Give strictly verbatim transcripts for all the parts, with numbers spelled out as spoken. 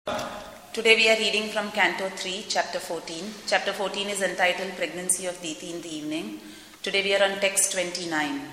Today we are reading from Canto three, Chapter fourteen. Chapter fourteen is entitled Pregnancy of Diti in the Evening. Today we are on text twenty-nine.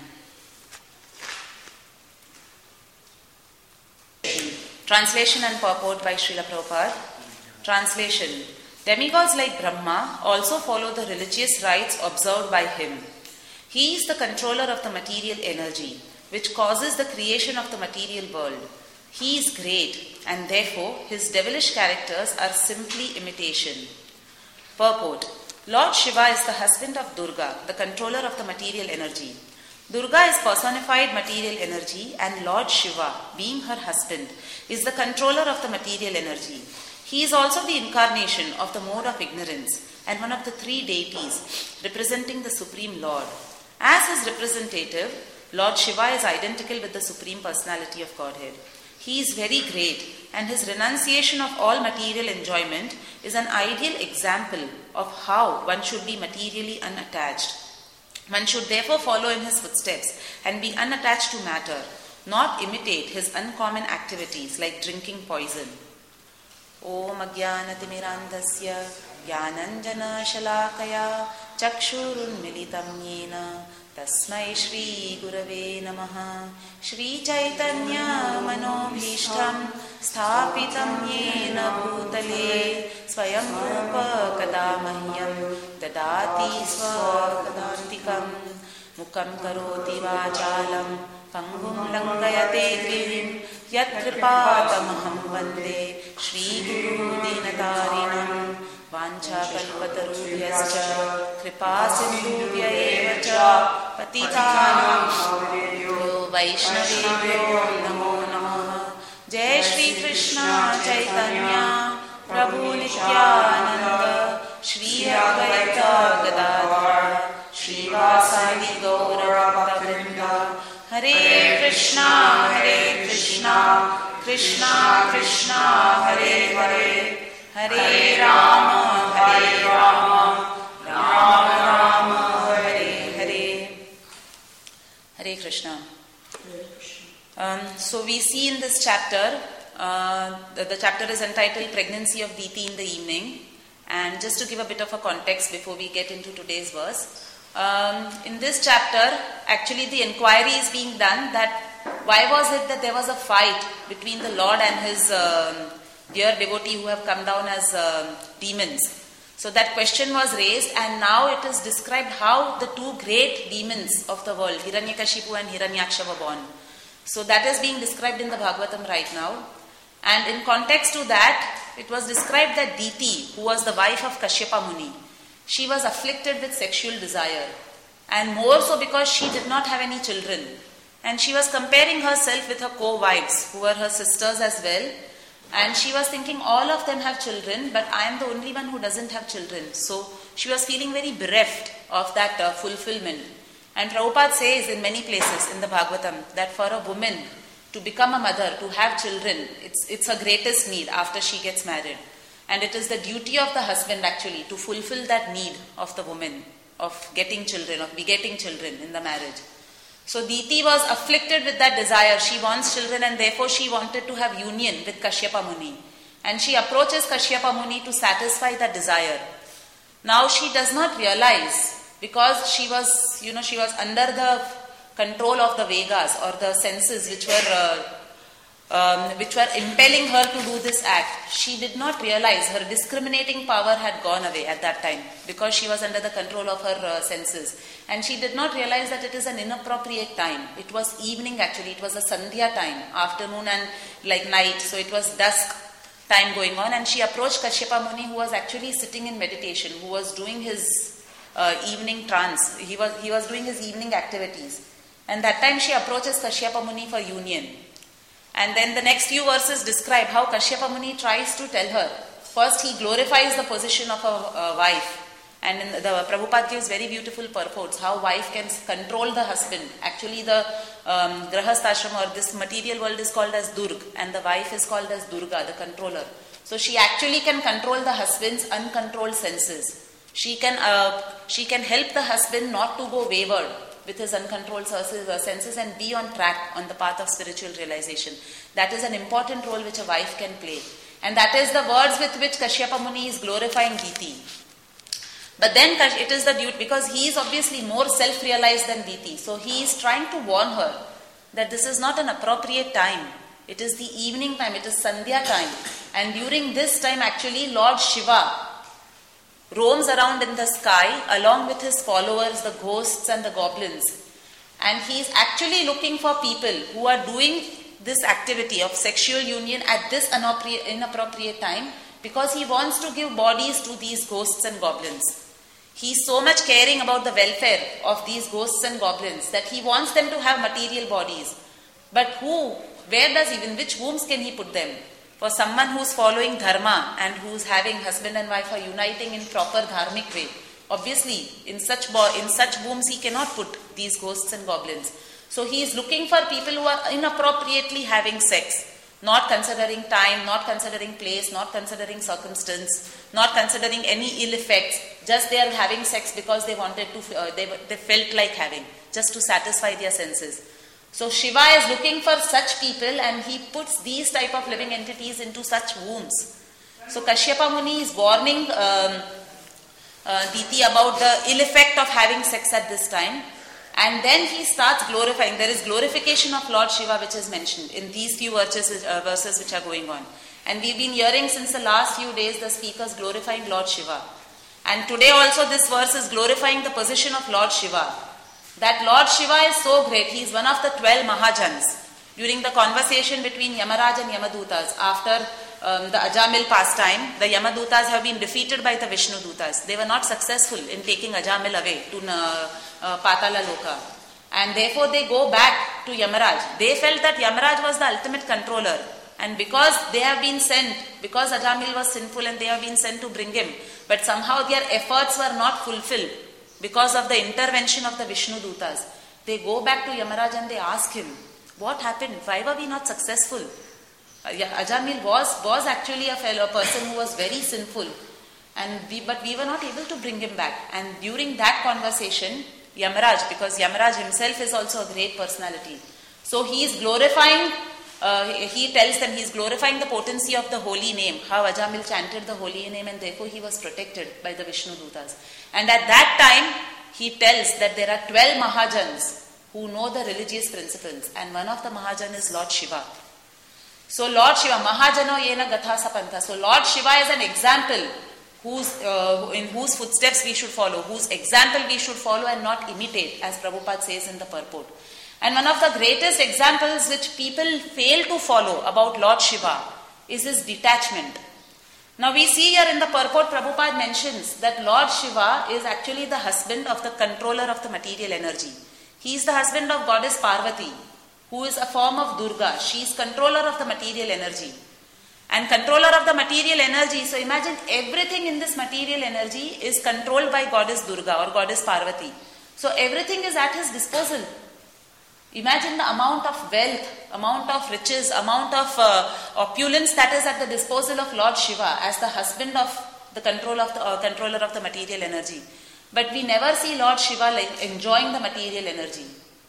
Translation and purport by Srila Prabhupada. Translation. Demigods like Brahma also follow the religious rites observed by him. He is the controller of the material energy, which causes the creation of the material world. He is great, and therefore his devilish characters are simply imitation. Purport. Lord Shiva is the husband of Durga, the controller of the material energy. Durga is personified material energy, and Lord Shiva, being her husband, is the controller of the material energy. He is also the incarnation of the mode of ignorance and one of the three deities representing the Supreme Lord. As his representative, Lord Shiva is identical with the Supreme Personality of Godhead. He is very great, and his renunciation of all material enjoyment is an ideal example of how one should be materially unattached. One should therefore follow in his footsteps and be unattached to matter, not imitate his uncommon activities like drinking poison. Om Ajnanatimirandasya Jnananjana Shalakaya Chakshurun Militam Yena Tasmai Shri Gurave Namaha Shri Chaitanya Manobhishtam Sthapitam Yena Bhutale Swayam Rupa Kadamahyam Dadati Swakadantikam Mukam Karoti Vachalam Pangum Langayate Givim Yat Kripatamaham Vande Shri Guru Dinatarinam Vancha Kalpatarubhyascha Kripa Sindhubhya eva cha Patitanam Yo Vaishnavebhyo Namo Namaha Jai Shri Krishna Chaitanya Prabhu Nityananda Shri Advaita Gadadhara Shri Vasadi Gaura Bhaktavrinda Hare Krishna Hare Krishna Krishna Krishna Hare Hare Hare Rama, Hare Rama, Rama Rama, Hare Hare. Hare Krishna. Um, so we see in this chapter, uh, the, the chapter is entitled Pregnancy of Diti in the Evening. And just to give a bit of a context before we get into today's verse, um, in this chapter, actually the inquiry is being done that why was it that there was a fight between the Lord and his um, dear devotee who have come down as uh, demons. So that question was raised, and now it is described how the two great demons of the world, Hiranyakashipu and Hiranyaksha, were born. So that is being described in the Bhagavatam right now. And in context to that, it was described that Diti, who was the wife of Kashyapa Muni, she was afflicted with sexual desire. And more so because she did not have any children. And she was comparing herself with her co-wives, who were her sisters as well. And she was thinking all of them have children, but I am the only one who doesn't have children. So she was feeling very bereft of that uh, fulfillment. And Prabhupada says in many places in the Bhagavatam that for a woman to become a mother, to have children, it's, it's her greatest need after she gets married. And it is the duty of the husband actually to fulfill that need of the woman, of getting children, of begetting children in the marriage. So Diti was afflicted with that desire. She wants children, and therefore she wanted to have union with Kashyapa Muni. And she approaches Kashyapa Muni to satisfy that desire. Now she does not realize, because she was, you know, she was under the control of the Vedas or the senses which were, uh, um, which were impelling her to do this act. She did not realize her discriminating power had gone away at that time because she was under the control of her uh, senses. And she did not realize that it is an inappropriate time. It was evening actually. It was a Sandhya time, afternoon and like night. So it was dusk time going on. And she approached Kashyapa Muni, who was actually sitting in meditation, who was doing his uh, evening trance. He was, he was doing his evening activities. And that time she approaches Kashyapa Muni for union. And then the next few verses describe how Kashyapa Muni tries to tell her. First he glorifies the position of a, a wife. And in the, the Prabhupada gives very beautiful purports, how wife can control the husband. Actually the um, Grahasthashram or this material world is called as Durg, and the wife is called as Durga, the controller. So she actually can control the husband's uncontrolled senses. She can, uh, she can help the husband not to go wayward with his uncontrolled senses and be on track on the path of spiritual realization. That is an important role which a wife can play. And that is the words with which Kashyapa Muni is glorifying Diti. But then it is the duty, because he is obviously more self-realized than Diti. So he is trying to warn her that this is not an appropriate time. It is the evening time, it is Sandhya time. And during this time actually Lord Shiva roams around in the sky along with his followers, the ghosts and the goblins. And he is actually looking for people who are doing this activity of sexual union at this inappropriate time, because he wants to give bodies to these ghosts and goblins. He is so much caring about the welfare of these ghosts and goblins that he wants them to have material bodies. But who, where does he, in which wombs can he put them? For someone who is following dharma and who is having husband and wife are uniting in proper dharmic way, obviously in such bo- in such wombs he cannot put these ghosts and goblins. So he is looking for people who are inappropriately having sex, not considering time, not considering place, not considering circumstance, not considering any ill effects. Just they are having sex because they wanted to, uh, they, they felt like having, just to satisfy their senses. So Shiva is looking for such people and he puts these type of living entities into such wombs. So Kashyapa Muni is warning um, uh, Diti about the ill effect of having sex at this time. And then he starts glorifying. There is glorification of Lord Shiva which is mentioned in these few verses, uh, verses which are going on. And we've been hearing since the last few days the speakers glorifying Lord Shiva. And today also this verse is glorifying the position of Lord Shiva. That Lord Shiva is so great. He is one of the twelve Mahajans. During the conversation between Yamaraj and Yamadutas, after um, the Ajamil pastime, the Yamadutas have been defeated by the Vishnudutas. They were not successful in taking Ajamil away to uh, uh, Patala Loka. And therefore they go back to Yamaraj. They felt that Yamaraj was the ultimate controller. And because they have been sent, because Ajamil was sinful and they have been sent to bring him, but somehow their efforts were not fulfilled because of the intervention of the Vishnudutas. They go back to Yamaraj and they ask him, what happened? Why were we not successful? Ajamil was, was actually a fellow person who was very sinful, and we, but we were not able to bring him back. And during that conversation, Yamaraj, because Yamaraj himself is also a great personality, so he is glorifying, uh, he tells them he is glorifying the potency of the holy name, how Ajamil chanted the holy name and therefore he was protected by the Vishnudutas. And at that time, he tells that there are twelve Mahajans who know the religious principles, and one of the Mahajan is Lord Shiva. So Lord Shiva, Mahajano yena gatha sapantha. So Lord Shiva is an example whose, uh, in whose footsteps we should follow, whose example we should follow and not imitate, as Prabhupada says in the purport. And one of the greatest examples which people fail to follow about Lord Shiva is his detachment. Now we see here in the purport, Prabhupada mentions that Lord Shiva is actually the husband of the controller of the material energy. He is the husband of goddess Parvati, who is a form of Durga. She is controller of the material energy. And controller of the material energy, so imagine everything in this material energy is controlled by goddess Durga or goddess Parvati. So everything is at his disposal. Imagine the amount of wealth, amount of riches, amount of uh, opulence that is at the disposal of Lord Shiva as the husband of the, control of the uh, controller of the material energy. But we never see Lord Shiva like enjoying the material energy.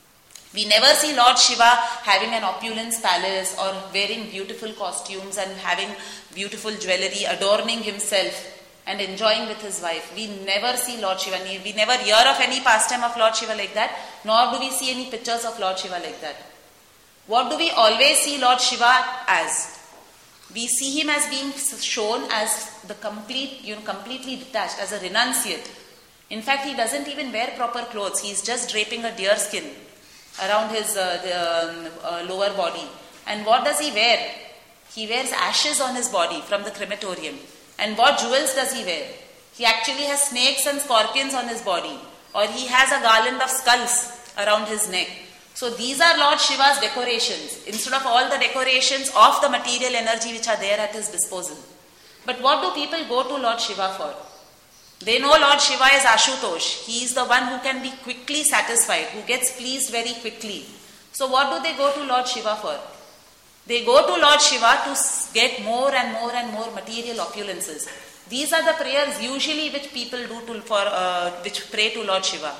We never see Lord Shiva having an opulence palace or wearing beautiful costumes and having beautiful jewelry, adorning himself and enjoying with his wife. We never see Lord Shiva. We never hear of any pastime of Lord Shiva like that, nor do we see any pictures of Lord Shiva like that. What do we always see Lord Shiva as? We see him as being shown as the complete, you know, completely detached, as a renunciate. In fact, he doesn't even wear proper clothes. He is just draping a deer skin around his uh, the, um, uh, lower body. And what does he wear? He wears ashes on his body from the crematorium. And what jewels does he wear? He actually has snakes and scorpions on his body, or he has a garland of skulls around his neck. So these are Lord Shiva's decorations, instead of all the decorations of the material energy which are there at his disposal. But what do people go to Lord Shiva for? They know Lord Shiva is Ashutosh. He is the one who can be quickly satisfied, who gets pleased very quickly. So what do they go to Lord Shiva for? They go to Lord Shiva to get more and more and more material opulences. These are the prayers usually which people do to, for uh, which pray to Lord Shiva.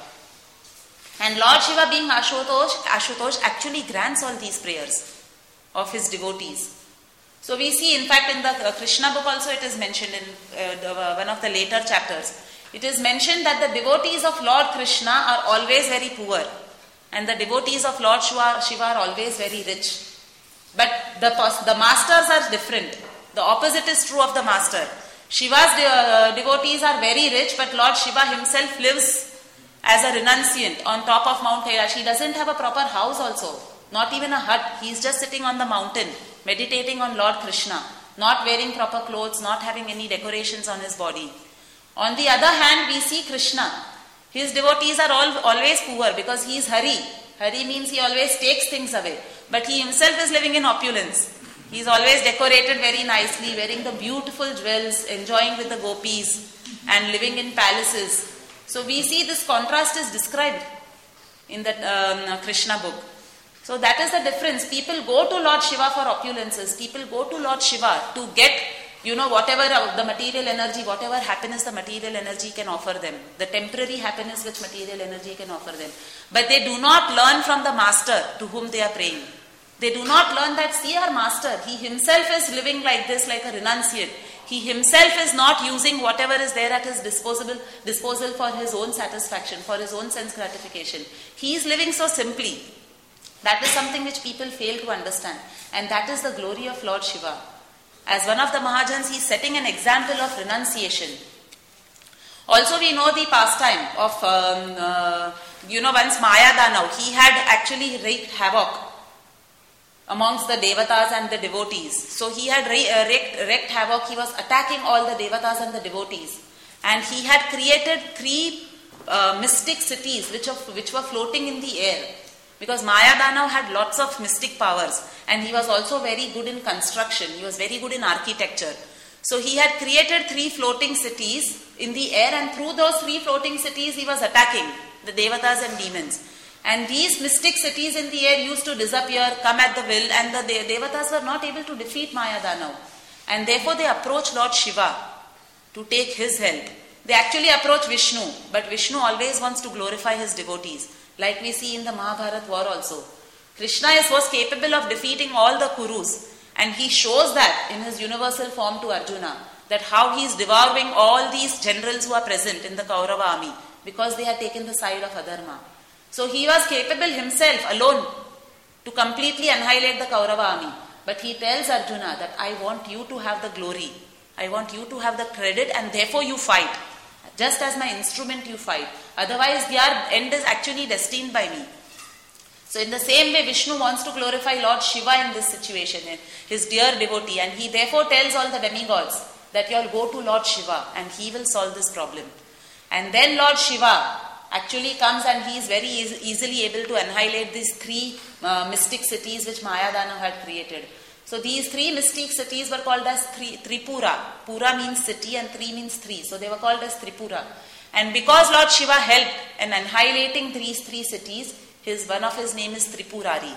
And Lord Shiva, being Ashutosh, Ashutosh actually grants all these prayers of his devotees. So we see, in fact, in the uh, Krishna book also it is mentioned in uh, the, uh, one of the later chapters. It is mentioned that the devotees of Lord Krishna are always very poor and the devotees of Lord Shiva, Shiva are always very rich. But the, the masters are different. The opposite is true of the master. Shiva's de- uh, devotees are very rich, but Lord Shiva himself lives as a renunciant on top of Mount Kailash. He doesn't have a proper house also, not even a hut. He is just sitting on the mountain, meditating on Lord Krishna, not wearing proper clothes, not having any decorations on his body. On the other hand, we see Krishna. His devotees are all always poor because he is Hari. Hari means he always takes things away. But he himself is living in opulence. He is always decorated very nicely, wearing the beautiful jewels, enjoying with the gopis and living in palaces. So we see this contrast is described in the um, Krishna book. So that is the difference. People go to Lord Shiva for opulences. People go to Lord Shiva to get, you know, whatever the material energy, whatever happiness the material energy can offer them. The temporary happiness which material energy can offer them. But they do not learn from the master to whom they are praying. They do not learn that, see our master, he himself is living like this, like a renunciate. He himself is not using whatever is there at his disposal, disposal for his own satisfaction, for his own sense gratification. He is living so simply. That is something which people fail to understand. And that is the glory of Lord Shiva. As one of the Mahajans, he is setting an example of renunciation. Also we know the pastime of, um, uh, you know, once Maya Danav, he had actually wreaked havoc amongst the devatas and the devotees. So he had re- uh, wreaked, wreaked havoc, he was attacking all the devatas and the devotees. And he had created three uh, mystic cities which, of, which were floating in the air. Because Maya Danav had lots of mystic powers and he was also very good in construction, he was very good in architecture. So he had created three floating cities in the air and through those three floating cities he was attacking the devatas and demons. And these mystic cities in the air used to disappear, come at the will, and the de- devatas were not able to defeat Maya Danav. And therefore they approached Lord Shiva to take his help. They actually approach Vishnu, but Vishnu always wants to glorify his devotees. Like we see in the Mahabharata war also. Krishna is, was capable of defeating all the Kurus. And he shows that in his universal form to Arjuna. That how he is devouring all these generals who are present in the Kaurava army. Because they had taken the side of Adharma. So he was capable himself alone to completely annihilate the Kaurava army. But he tells Arjuna that I want you to have the glory. I want you to have the credit and therefore you fight. Just as my instrument you fight. Otherwise their end is actually destined by me. So in the same way Vishnu wants to glorify Lord Shiva in this situation, his dear devotee. And he therefore tells all the demigods that you all go to Lord Shiva and he will solve this problem. And then Lord Shiva actually comes and he is very eas- easily able to annihilate these three uh, mystic cities which Maya Danav had created. So these three mystic cities were called as Tri- Tripura. Pura means city and Tri means three. So they were called as Tripura. And because Lord Shiva helped in annihilating these three cities, his one of his name is Tripurari.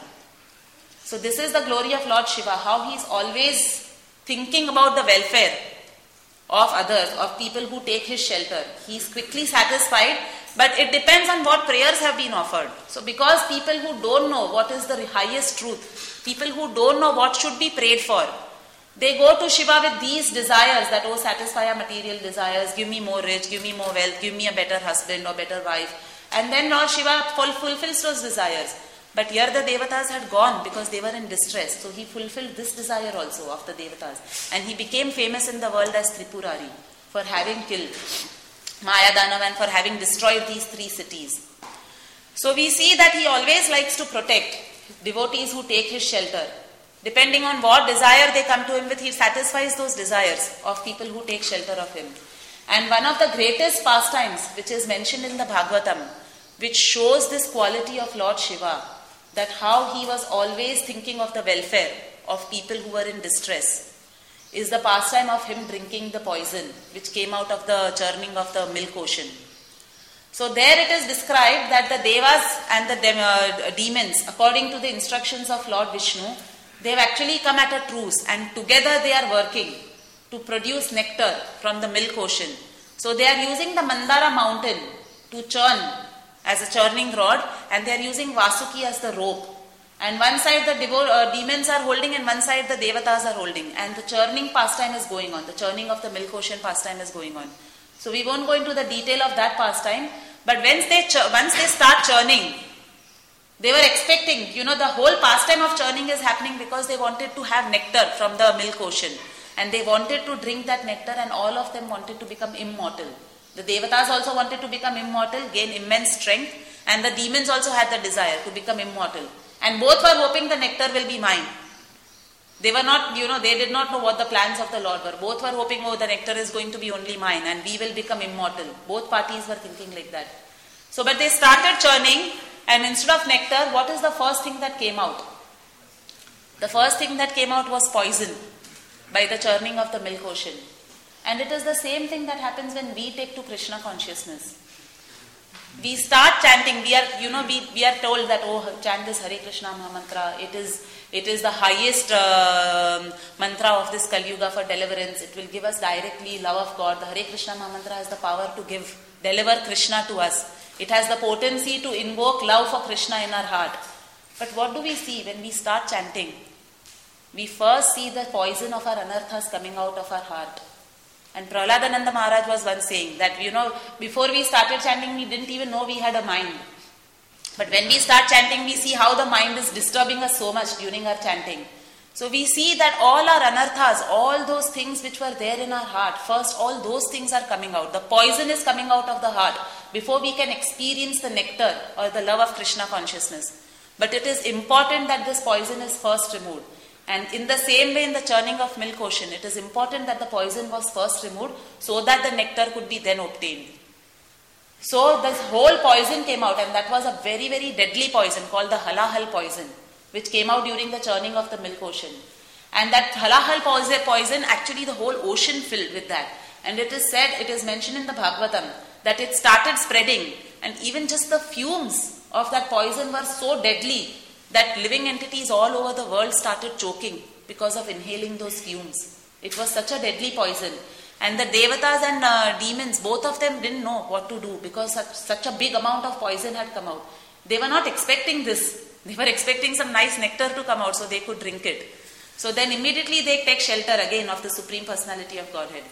So this is the glory of Lord Shiva, how he is always thinking about the welfare of others, of people who take his shelter. He is quickly satisfied, but it depends on what prayers have been offered. So because people who don't know what is the highest truth, people who don't know what should be prayed for, they go to Shiva with these desires that, oh, satisfy our material desires, give me more rich, give me more wealth, give me a better husband or better wife. And then Lord Shiva ful- fulfills those desires. But here the devatas had gone because they were in distress. So he fulfilled this desire also of the devatas. And he became famous in the world as Tripurari for having killed Maya Danav and for having destroyed these three cities. So we see that he always likes to protect devotees who take his shelter. Depending on what desire they come to him with, he satisfies those desires of people who take shelter of him. And one of the greatest pastimes which is mentioned in the Bhagavatam, which shows this quality of Lord Shiva, that how he was always thinking of the welfare of people who were in distress, is the pastime of him drinking the poison which came out of the churning of the milk ocean. So there it is described that the devas and the de- uh, demons, according to the instructions of Lord Vishnu, they have actually come at a truce and together they are working to produce nectar from the milk ocean. So they are using the Mandara mountain to churn as a churning rod, and they are using Vasuki as the rope. And one side the devo- uh, demons are holding and one side the devatas are holding. And the churning pastime is going on. The churning of the milk ocean pastime is going on. So we won't go into the detail of that pastime. But once they, ch- once they start churning, they were expecting, you know, the whole pastime of churning is happening because they wanted to have nectar from the milk ocean. And they wanted to drink that nectar and all of them wanted to become immortal. The devatas also wanted to become immortal, gain immense strength. And the demons also had the desire to become immortal. And both were hoping the nectar will be mine. They were not, you know, they did not know what the plans of the Lord were. Both were hoping, oh, the nectar is going to be only mine and we will become immortal. Both parties were thinking like that. So, but they started churning and instead of nectar, what is the first thing that came out? The first thing that came out was poison by the churning of the milk ocean. And it is the same thing that happens when we take to Krishna consciousness. We start chanting, we are, you know, we, we are told that, oh, chant this Hare Krishna Mahamantra. It is, it is the highest uh, mantra of this Kali Yuga for deliverance. It will give us directly love of God. The Hare Krishna Mahamantra has the power to give, deliver Krishna to us. It has the potency to invoke love for Krishna in our heart. But what do we see when we start chanting? We first see the poison of our anarthas coming out of our heart. And Prahladananda Maharaj was once saying that, you know, before we started chanting, we didn't even know we had a mind. But when we start chanting, we see how the mind is disturbing us so much during our chanting. So we see that all our anarthas, all those things which were there in our heart, first all those things are coming out. The poison is coming out of the heart before we can experience the nectar or the love of Krishna consciousness. But it is important that this poison is first removed. And in the same way in the churning of milk ocean, it is important that the poison was first removed so that the nectar could be then obtained. So this whole poison came out and that was a very, very deadly poison called the halahal poison, which came out during the churning of the milk ocean. And that halahal poison, actually the whole ocean filled with that. And it is said, it is mentioned in the Bhagavatam, that it started spreading and even just the fumes of that poison were so deadly that living entities all over the world started choking because of inhaling those fumes. It was such a deadly poison. And the devatas and uh, demons, both of them didn't know what to do because such, such a big amount of poison had come out. They were not expecting this. They were expecting some nice nectar to come out so they could drink it. So then immediately they take shelter again of the Supreme Personality of Godhead.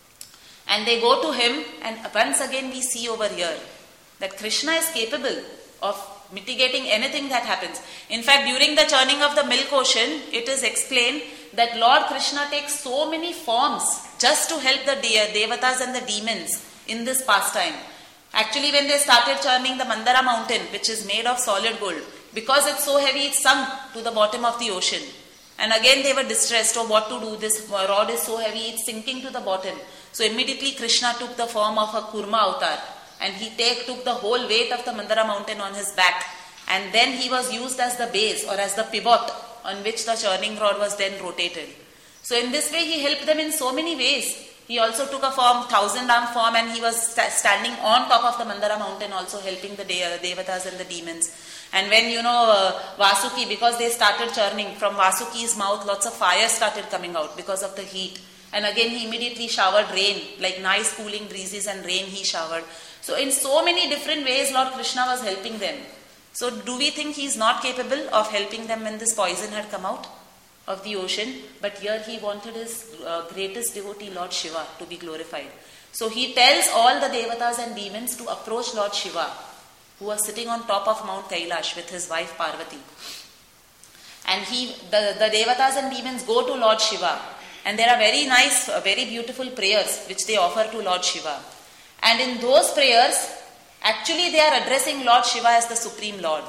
And they go to him, and once again we see over here that Krishna is capable of mitigating anything that happens. In fact, during the churning of the milk ocean, it is explained that Lord Krishna takes so many forms just to help the de- devatas and the demons in this pastime. Actually, when they started churning the Mandara mountain, which is made of solid gold, because it's so heavy, it sunk to the bottom of the ocean. And again they were distressed, oh, what to do, this rod is so heavy, it's sinking to the bottom. So immediately Krishna took the form of a Kurma avatar. And he take, took the whole weight of the Mandara mountain on his back. And then he was used as the base or as the pivot on which the churning rod was then rotated. So in this way he helped them in so many ways. He also took a form, thousand arm form, and he was st- standing on top of the Mandara mountain also helping the de- devatas and the demons. And when, you know, uh, Vasuki, because they started churning, from Vasuki's mouth lots of fire started coming out because of the heat. And again he immediately showered rain, like nice cooling breezes and rain he showered. So in so many different ways Lord Krishna was helping them. So do we think he is not capable of helping them when this poison had come out of the ocean? But here he wanted his uh, greatest devotee Lord Shiva to be glorified. So he tells all the devatas and demons to approach Lord Shiva, who was sitting on top of Mount Kailash with his wife Parvati. And he, the, the devatas and demons go to Lord Shiva. And there are very nice, uh, very beautiful prayers which they offer to Lord Shiva. And in those prayers, actually they are addressing Lord Shiva as the Supreme Lord.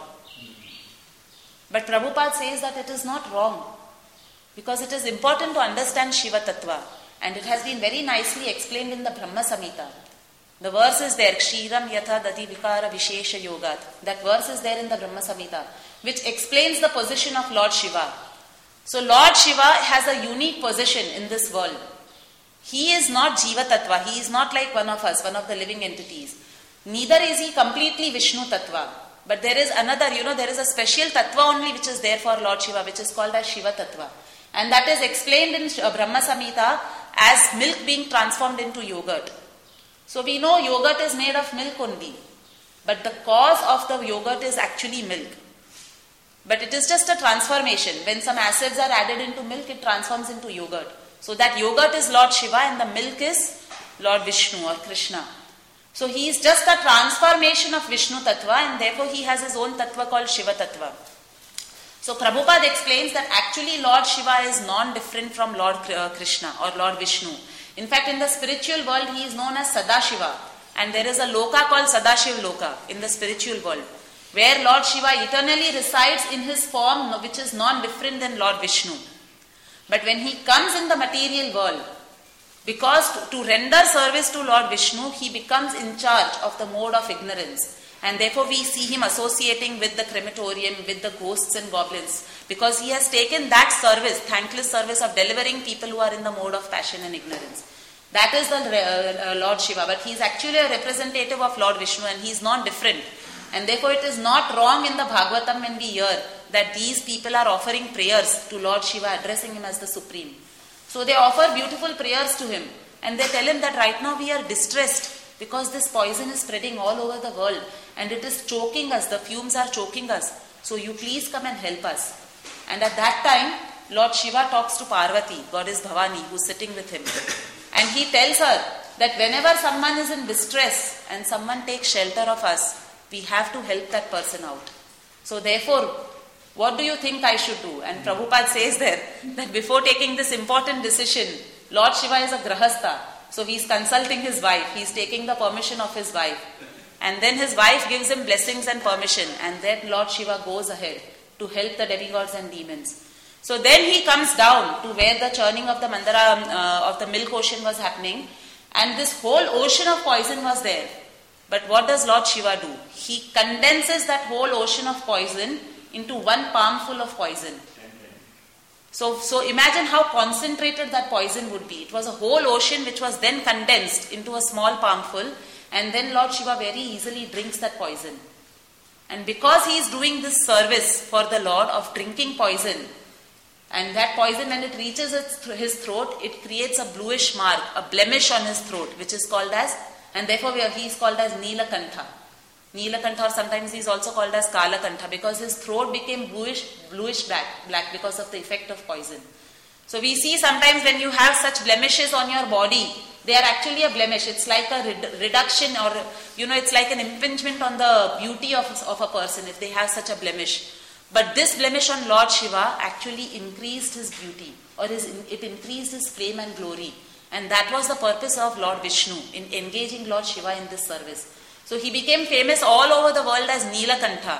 But Prabhupada says that it is not wrong. Because it is important to understand Shiva Tattva. And it has been very nicely explained in the Brahma Samhita. The verse is there, Kshiram Yatha Dadi Vikara Vishesha Yogat. That verse is there in the Brahma Samhita, which explains the position of Lord Shiva. So Lord Shiva has a unique position in this world. He is not Jiva Tattva. He is not like one of us, one of the living entities. Neither is he completely Vishnu Tattva. But there is another, you know, there is a special Tattva only which is there for Lord Shiva, which is called as Shiva Tattva. And that is explained in Brahma Samhita as milk being transformed into yogurt. So we know yogurt is made of milk only. But the cause of the yogurt is actually milk. But it is just a transformation. When some acids are added into milk, it transforms into yogurt. So that yogurt is Lord Shiva and the milk is Lord Vishnu or Krishna. So he is just a transformation of Vishnu Tattva, and therefore he has his own Tattva called Shiva Tattva. So Prabhupada explains that actually Lord Shiva is non-different from Lord Krishna or Lord Vishnu. In fact, in the spiritual world, he is known as Sadashiva. And there is a loka called Sadashiv Loka in the spiritual world, where Lord Shiva eternally resides in his form, which is non-different than Lord Vishnu. But when he comes in the material world, because to, to render service to Lord Vishnu, he becomes in charge of the mode of ignorance. And therefore we see him associating with the crematorium, with the ghosts and goblins, because he has taken that service, thankless service of delivering people who are in the mode of passion and ignorance. That is the uh, uh, Lord Shiva, but he is actually a representative of Lord Vishnu, and he is not different. And therefore it is not wrong in the Bhagavatam when we hear that these people are offering prayers to Lord Shiva, addressing him as the Supreme. So they offer beautiful prayers to him, and they tell him that right now we are distressed because this poison is spreading all over the world and it is choking us, the fumes are choking us. So you please come and help us. And at that time, Lord Shiva talks to Parvati, goddess Bhavani, who is sitting with him. And he tells her that whenever someone is in distress and someone takes shelter of us, we have to help that person out. So therefore, what do you think I should do? And Prabhupada says there that before taking this important decision, Lord Shiva is a grahastha. So he is consulting his wife. He is taking the permission of his wife. And then his wife gives him blessings and permission. And then Lord Shiva goes ahead to help the demigods and demons. So then he comes down to where the churning of the Mandara, uh, of the milk ocean was happening. And this whole ocean of poison was there. But what does Lord Shiva do? He condenses that whole ocean of poison into one palmful of poison. So, so imagine how concentrated that poison would be. It was a whole ocean which was then condensed into a small palmful, and then Lord Shiva very easily drinks that poison. And because he is doing this service for the Lord of drinking poison, and that poison when it reaches his throat, it creates a bluish mark, a blemish on his throat, which is called as, and therefore he is called as Neelakantha. Neelakantha, or sometimes he is also called as Kalakantha, because his throat became bluish, bluish black, black because of the effect of poison. So we see sometimes when you have such blemishes on your body, they are actually a blemish. It's like a red- reduction or, you know, it's like an impingement on the beauty of, of a person if they have such a blemish. But this blemish on Lord Shiva actually increased his beauty, or his, it increased his fame and glory. And that was the purpose of Lord Vishnu in engaging Lord Shiva in this service. So he became famous all over the world as Neelakantha,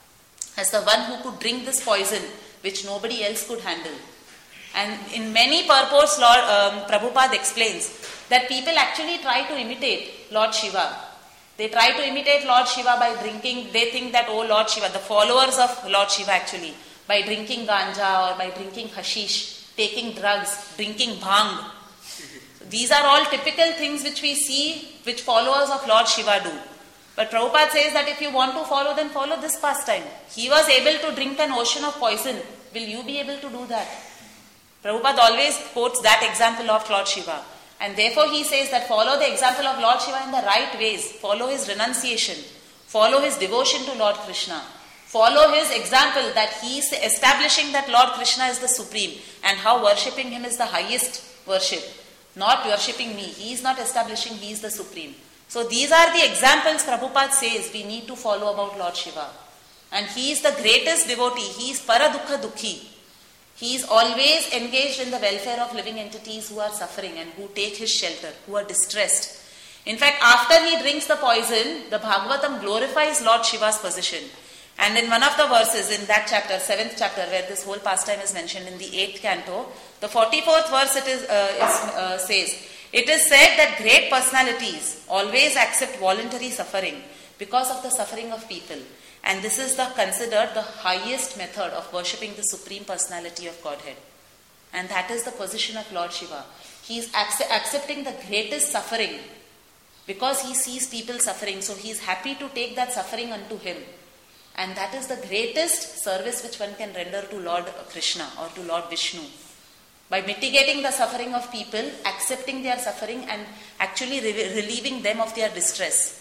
as the one who could drink this poison which nobody else could handle. And in many purports, Lord um, Prabhupada explains that people actually try to imitate Lord Shiva. They try to imitate Lord Shiva by drinking, they think that, oh Lord Shiva, the followers of Lord Shiva actually, by drinking ganja or by drinking hashish, taking drugs, drinking bhang. These are all typical things which we see, which followers of Lord Shiva do. But Prabhupada says that if you want to follow, then follow this pastime. He was able to drink an ocean of poison. Will you be able to do that? Prabhupada always quotes that example of Lord Shiva. And therefore he says that follow the example of Lord Shiva in the right ways. Follow his renunciation. Follow his devotion to Lord Krishna. Follow his example that he is establishing that Lord Krishna is the supreme and how worshipping him is the highest worship. Not worshipping me. He is not establishing he is the supreme. So these are the examples Prabhupada says we need to follow about Lord Shiva. And he is the greatest devotee. He is Paradukha Dukhi. He is always engaged in the welfare of living entities who are suffering and who take his shelter, who are distressed. In fact, after he drinks the poison, the Bhagavatam glorifies Lord Shiva's position. And in one of the verses in that chapter, seventh chapter, where this whole pastime is mentioned in the eighth canto, the forty-fourth verse it is, uh, is, uh, says, it is said that great personalities always accept voluntary suffering because of the suffering of people. And this is the considered the highest method of worshipping the Supreme Personality of Godhead. And that is the position of Lord Shiva. He is ac- accepting the greatest suffering because he sees people suffering. So he is happy to take that suffering unto him. And that is the greatest service which one can render to Lord Krishna or to Lord Vishnu. By mitigating the suffering of people, accepting their suffering and actually re- relieving them of their distress.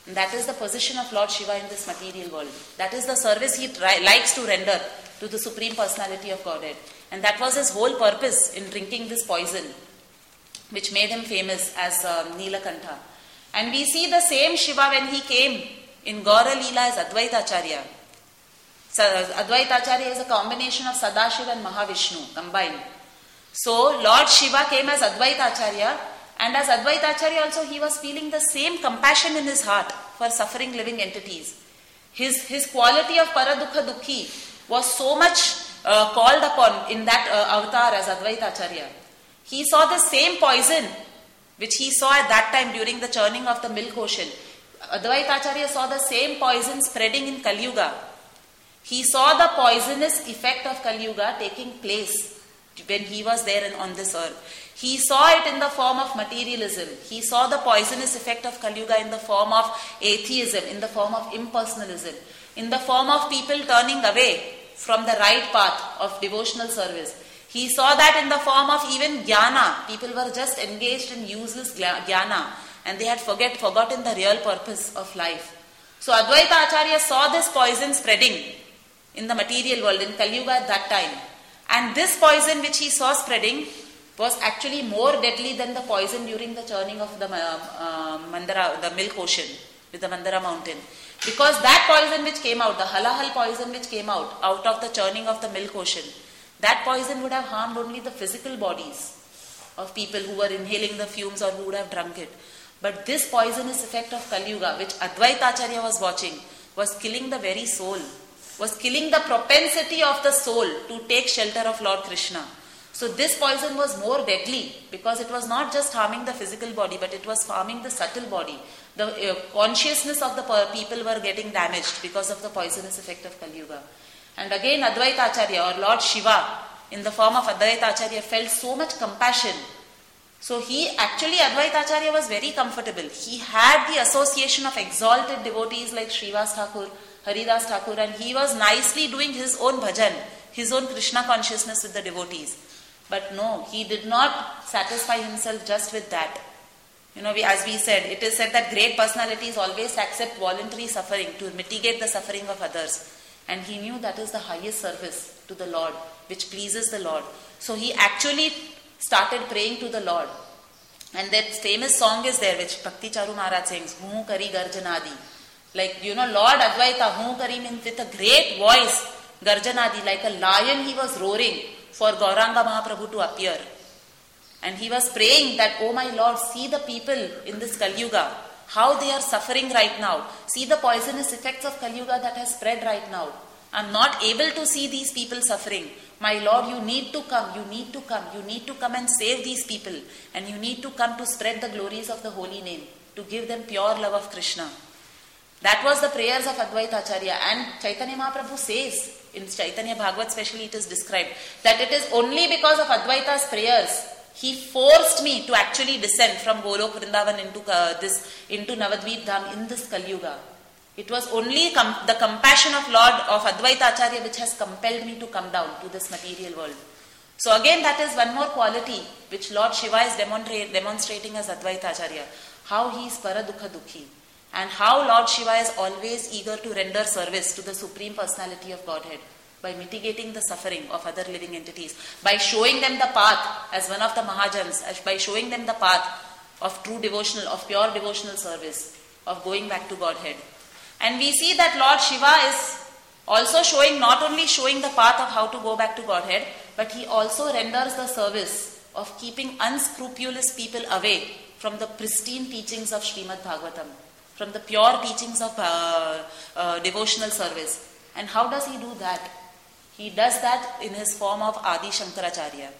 And that is the position of Lord Shiva in this material world. That is the service he try, likes to render to the Supreme Personality of Godhead. And that was his whole purpose in drinking this poison, which made him famous as uh, Nilakantha. And we see the same Shiva when he came in Gaura Leela as Advaita Acharya. So, Advaita Acharya is a combination of Sadashiva and Mahavishnu combined. So Lord Shiva came as Advaita Acharya, and as Advaita Acharya also he was feeling the same compassion in his heart for suffering living entities. His, his quality of Paradukha Dukhi was so much uh, called upon in that uh, avatar as Advaita Acharya. He saw the same poison which he saw at that time during the churning of the milk ocean. Advaita Acharya saw the same poison spreading in Kali Yuga. He saw the poisonous effect of Kali Yuga taking place when he was there on this earth. He saw it in the form of materialism. He saw the poisonous effect of Kali Yuga in the form of atheism, in the form of impersonalism, in the form of people turning away from the right path of devotional service. He saw that in the form of even jnana. People were just engaged in useless jnana and they had forget, forgotten the real purpose of life. So Advaita Acharya saw this poison spreading in the material world, in Kali Yuga at that time. And this poison which he saw spreading was actually more deadly than the poison during the churning of the uh, uh, Mandara, the milk ocean with the Mandara mountain. Because that poison which came out, the halahal poison which came out, out of the churning of the milk ocean, that poison would have harmed only the physical bodies of people who were inhaling the fumes or who would have drunk it. But this poisonous effect of Kali Yuga, which Advaita Acharya was watching, was killing the very soul, was killing the propensity of the soul to take shelter of Lord Krishna. So this poison was more deadly because it was not just harming the physical body, but it was harming the subtle body. The uh, consciousness of the people were getting damaged because of the poisonous effect of Kali Yuga. And again Advaita Acharya or Lord Shiva in the form of Advaita Acharya felt so much compassion. So he actually, Advaita Acharya was very comfortable. He had the association of exalted devotees like Srivas Thakur, Haridas Thakur, and he was nicely doing his own bhajan, his own Krishna consciousness with the devotees. But no, he did not satisfy himself just with that. You know, we, as we said, it is said that great personalities always accept voluntary suffering to mitigate the suffering of others. And he knew that is the highest service to the Lord, which pleases the Lord. So he actually started praying to the Lord. And that famous song is there, which Bhakti Charu Maharaj sings, Hu Kari Garjanadi. Like, you know, Lord Advaita, Hu Kari means with a great voice, Garjanadi, like a lion he was roaring for Gauranga Mahaprabhu to appear. And he was praying that, oh my Lord, see the people in this Kali Yuga, how they are suffering right now. See the poisonous effects of Kali Yuga that has spread right now. I'm not able to see these people suffering. My Lord, you need to come, you need to come, you need to come and save these people. And you need to come to spread the glories of the holy name, to give them pure love of Krishna. That was the prayers of Advaita Acharya. And Chaitanya Mahaprabhu says, in Chaitanya Bhagavat especially it is described, that it is only because of Advaita's prayers, he forced me to actually descend from Golok Vrindavan into uh, this, into Navadvip Dham in this Kali Yuga. It was only com- the compassion of Lord of Advaita Acharya which has compelled me to come down to this material world. So again, that is one more quality which Lord Shiva is demonstra- demonstrating as Advaita Acharya. How he is Paradukha Dukhi. And how Lord Shiva is always eager to render service to the Supreme Personality of Godhead by mitigating the suffering of other living entities, by showing them the path as one of the Mahajans, as by showing them the path of true devotional, of pure devotional service, of going back to Godhead. And we see that Lord Shiva is also showing, not only showing the path of how to go back to Godhead, but he also renders the service of keeping unscrupulous people away from the pristine teachings of Srimad Bhagavatam, from the pure teachings of uh, uh, devotional service. And how does he do that? He does that in his form of Adi Shankaracharya.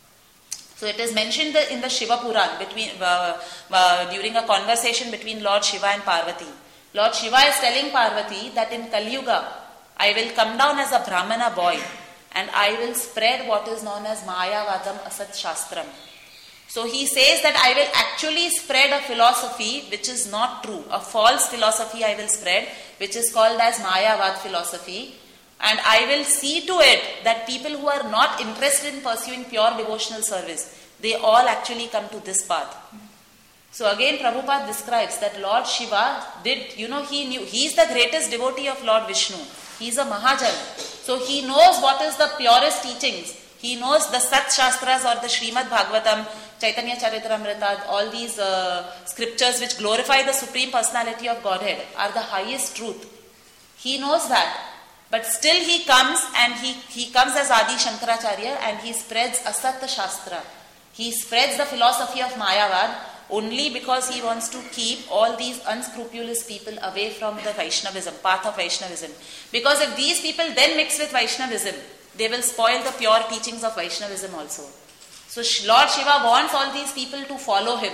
So it is mentioned in the Shiva Puran between, uh, uh, during a conversation between Lord Shiva and Parvati. Lord Shiva is telling Parvati that in Kali Yuga, I will come down as a Brahmana boy and I will spread what is known as Mayavadam Asat Shastram. So he says that I will actually spread a philosophy which is not true. A false philosophy I will spread, which is called as Mayavad philosophy. And I will see to it that people who are not interested in pursuing pure devotional service, they all actually come to this path. So again Prabhupada describes that Lord Shiva did, you know, he knew, he is the greatest devotee of Lord Vishnu. He is a Mahajan. So he knows what is the purest teachings. He knows the Sat Shastras or the Srimad Bhagavatam, Chaitanya Charitamrita, all these uh, scriptures which glorify the Supreme Personality of Godhead are the highest truth. He knows that. But still he comes and he, he comes as Adi Shankaracharya and he spreads Asat Shastra. He spreads the philosophy of Mayavad only because he wants to keep all these unscrupulous people away from the Vaishnavism, path of Vaishnavism. Because if these people then mix with Vaishnavism, they will spoil the pure teachings of Vaishnavism also. So Lord Shiva wants all these people to follow him,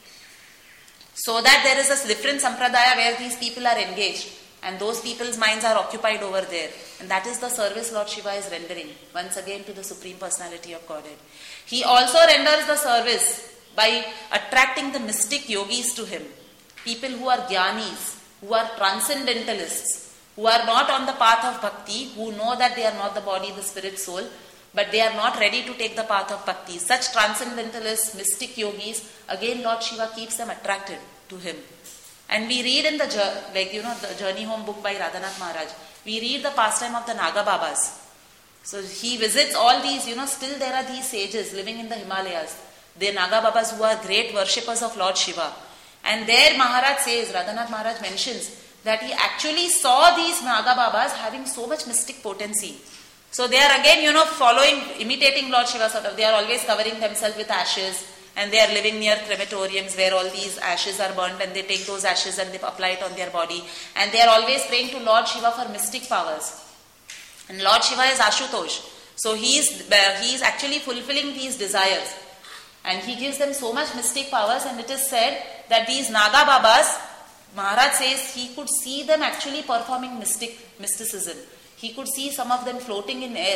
so that there is a different sampradaya where these people are engaged and those people's minds are occupied over there. And that is the service Lord Shiva is rendering once again to the Supreme Personality of Godhead. He also renders the service by attracting the mystic yogis to him. People who are jnanis, who are transcendentalists, who are not on the path of bhakti, who know that they are not the body, the spirit, soul, but they are not ready to take the path of bhakti. Such transcendentalists, mystic yogis, again Lord Shiva keeps them attracted to him. And we read in the, like you know, the Journey Home book by Radhanath Maharaj, we read the pastime of the Naga Babas. So he visits all these, you know, still there are these sages living in the Himalayas. They are Naga Babas who are great worshippers of Lord Shiva. And there Maharaj says, Radhanath Maharaj mentions, that he actually saw these Naga Babas having so much mystic potency. So they are again, you know, following, imitating Lord Shiva sort of. They are always covering themselves with ashes and they are living near crematoriums where all these ashes are burnt and they take those ashes and they apply it on their body. And they are always praying to Lord Shiva for mystic powers. And Lord Shiva is Ashutosh. So he is, uh, he is actually fulfilling these desires. And he gives them so much mystic powers, and it is said that these Naga Babas, Maharaj says he could see them actually performing mystic mysticism. He could see some of them floating in air.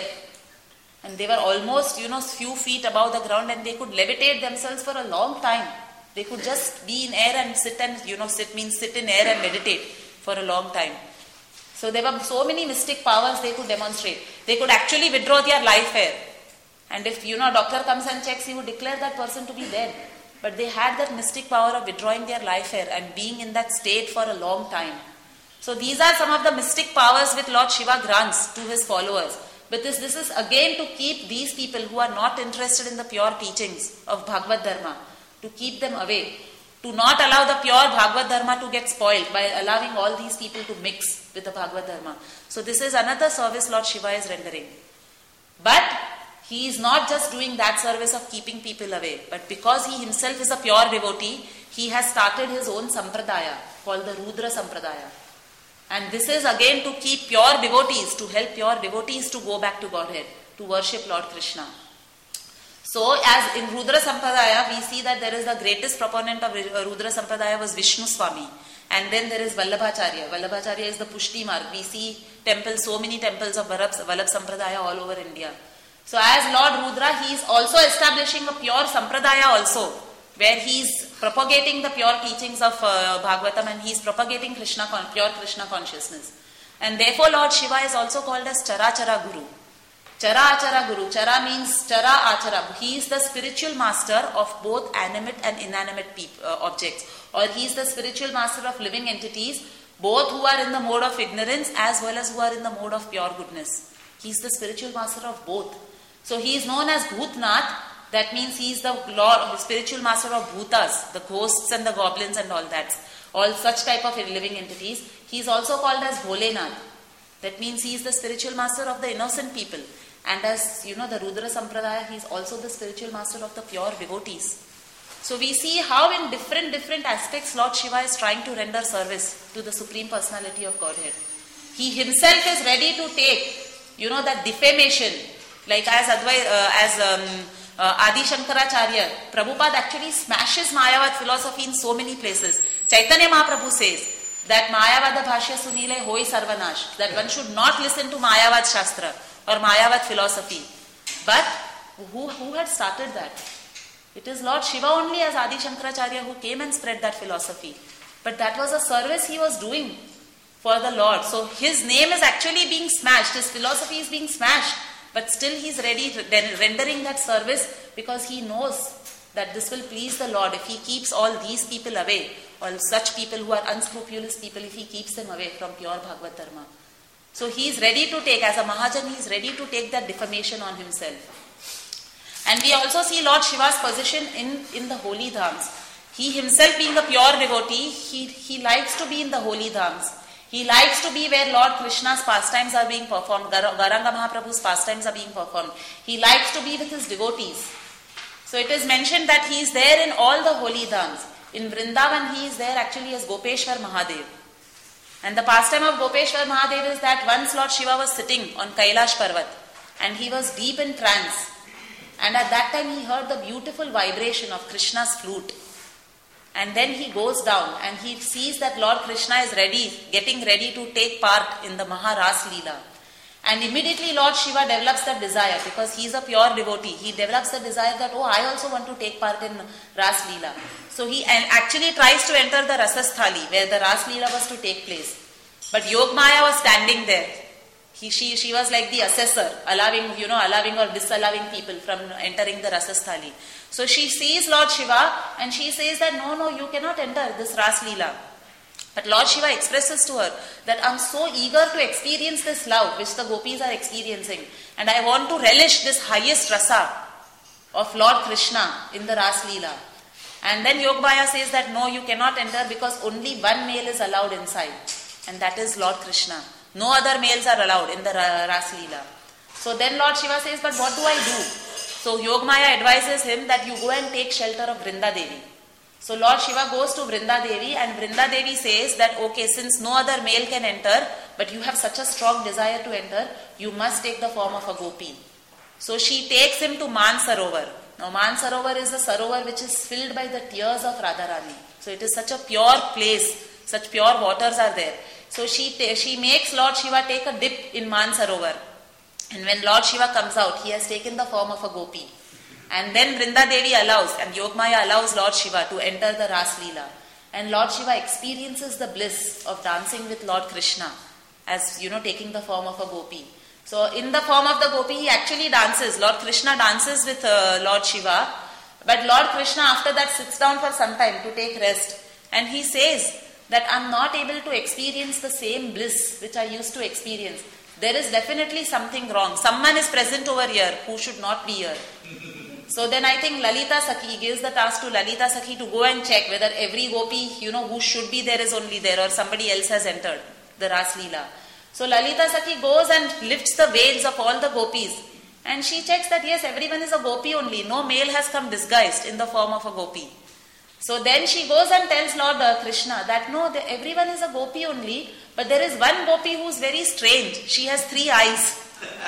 And they were almost, you know, few feet above the ground and they could levitate themselves for a long time. They could just be in air and sit and, you know, sit means sit in air and meditate for a long time. So there were so many mystic powers they could demonstrate. They could actually withdraw their life air. And if, you know, a doctor comes and checks, he would declare that person to be dead. But they had that mystic power of withdrawing their life air and being in that state for a long time. So these are some of the mystic powers which Lord Shiva grants to his followers. But this, this is again to keep these people who are not interested in the pure teachings of Bhagavad Dharma, to keep them away. To not allow the pure Bhagavad Dharma to get spoiled by allowing all these people to mix with the Bhagavad Dharma. So this is another service Lord Shiva is rendering. But he is not just doing that service of keeping people away, but because he himself is a pure devotee, he has started his own sampradaya called the Rudra Sampradaya. And this is again to keep pure devotees, to help pure devotees to go back to Godhead, to worship Lord Krishna. So as in Rudra Sampradaya, we see that there is the greatest proponent of Rudra Sampradaya was Vishnu Swami. And then there is Vallabhacharya. Vallabhacharya is the Pushti Marg. We see temples, so many temples of Vallabh Sampradaya all over India. So as Lord Rudra, he is also establishing a pure Sampradaya also, where he is propagating the pure teachings of uh, Bhagavatam and he is propagating Krishna, pure Krishna consciousness. And therefore Lord Shiva is also called as Charachara Guru. Chara Achara Guru. Chara means Chara Achara. He is the spiritual master of both animate and inanimate peop- uh, objects. Or he is the spiritual master of living entities, both who are in the mode of ignorance as well as who are in the mode of pure goodness. He is the spiritual master of both. So he is known as Bhutnath. That means he is the Lord, the spiritual master of Bhutas, the ghosts and the goblins and all that. All such type of living entities. He is also called as Bholenath. That means he is the spiritual master of the innocent people. And as you know, the Rudra Sampradaya, he is also the spiritual master of the pure devotees. So we see how in different, different aspects Lord Shiva is trying to render service to the Supreme Personality of Godhead. He himself is ready to take, you know, that defamation. Like as, Advai, uh, as um, uh, Adi Shankaracharya, Prabhupada actually smashes Mayavad philosophy in so many places. Chaitanya Mahaprabhu says that Mayavad Bhashya Sunile Hoi Sarvanash, that one should not listen to Mayavad Shastra or Mayavad philosophy. But who, who had started that? It is Lord Shiva only as Adi Shankaracharya who came and spread that philosophy. But that was a service he was doing for the Lord. So his name is actually being smashed, his philosophy is being smashed. But still he is ready, rendering that service because he knows that this will please the Lord if he keeps all these people away, all such people who are unscrupulous people, if he keeps them away from pure Bhagavad Dharma. So he is ready to take, as a Mahajan, he is ready to take that defamation on himself. And we also see Lord Shiva's position in, in the holy dhams. He himself being a pure devotee, he, he likes to be in the holy dhams. He likes to be where Lord Krishna's pastimes are being performed, Gauranga Mahaprabhu's pastimes are being performed. He likes to be with his devotees. So it is mentioned that he is there in all the holy dhams. In Vrindavan, he is there actually as Gopeshwar Mahadev. And the pastime of Gopeshwar Mahadev is that once Lord Shiva was sitting on Kailash Parvat and he was deep in trance. And at that time he heard the beautiful vibration of Krishna's flute. And then he goes down and he sees that Lord Krishna is ready, getting ready to take part in the Maharas Leela. And immediately Lord Shiva develops that desire because he is a pure devotee. He develops the desire that, oh, I also want to take part in Ras Leela. So he actually tries to enter the Rasasthali where the Ras Leela was to take place. But Yogmaya was standing there. He, she, she was like the assessor, allowing, you know, allowing or disallowing people from entering the Rasasthali. So she sees Lord Shiva and she says that, no, no, you cannot enter this Ras Leela. But Lord Shiva expresses to her that I'm so eager to experience this love which the gopis are experiencing. And I want to relish this highest rasa of Lord Krishna in the Ras Leela. And then Yogmaya says that no, you cannot enter because only one male is allowed inside. And that is Lord Krishna. No other males are allowed in the Ras Leela. So then Lord Shiva says, but what do I do? So Yogmaya advises him that you go and take shelter of Vrinda Devi. So Lord Shiva goes to Vrinda Devi and Vrinda Devi says that, okay, since no other male can enter, but you have such a strong desire to enter, you must take the form of a gopi. So she takes him to Man Sarovar. Now Man Sarovar is a sarovar which is filled by the tears of Radharani. So it is such a pure place, such pure waters are there. So she, she makes Lord Shiva take a dip in Man Sarovar. And when Lord Shiva comes out, he has taken the form of a gopi. And then Vrinda Devi allows, and Yogmaya allows Lord Shiva to enter the Ras Leela. And Lord Shiva experiences the bliss of dancing with Lord Krishna as, you know, taking the form of a gopi. So in the form of the gopi, he actually dances. Lord Krishna dances with uh, Lord Shiva. But Lord Krishna after that sits down for some time to take rest. And he says that I'm not able to experience the same bliss which I used to experience. There is definitely something wrong. Someone is present over here who should not be here. So then I think Lalita Sakhi gives the task to Lalita Sakhi to go and check whether every gopi, you know, who should be there is only there or somebody else has entered the Ras Leela. So Lalita Sakhi goes and lifts the veils of all the gopis and she checks that yes, everyone is a gopi only. No male has come disguised in the form of a gopi. So then she goes and tells Lord uh, Krishna that no, the, everyone is a gopi only, but there is one gopi who is very strange. She has three eyes.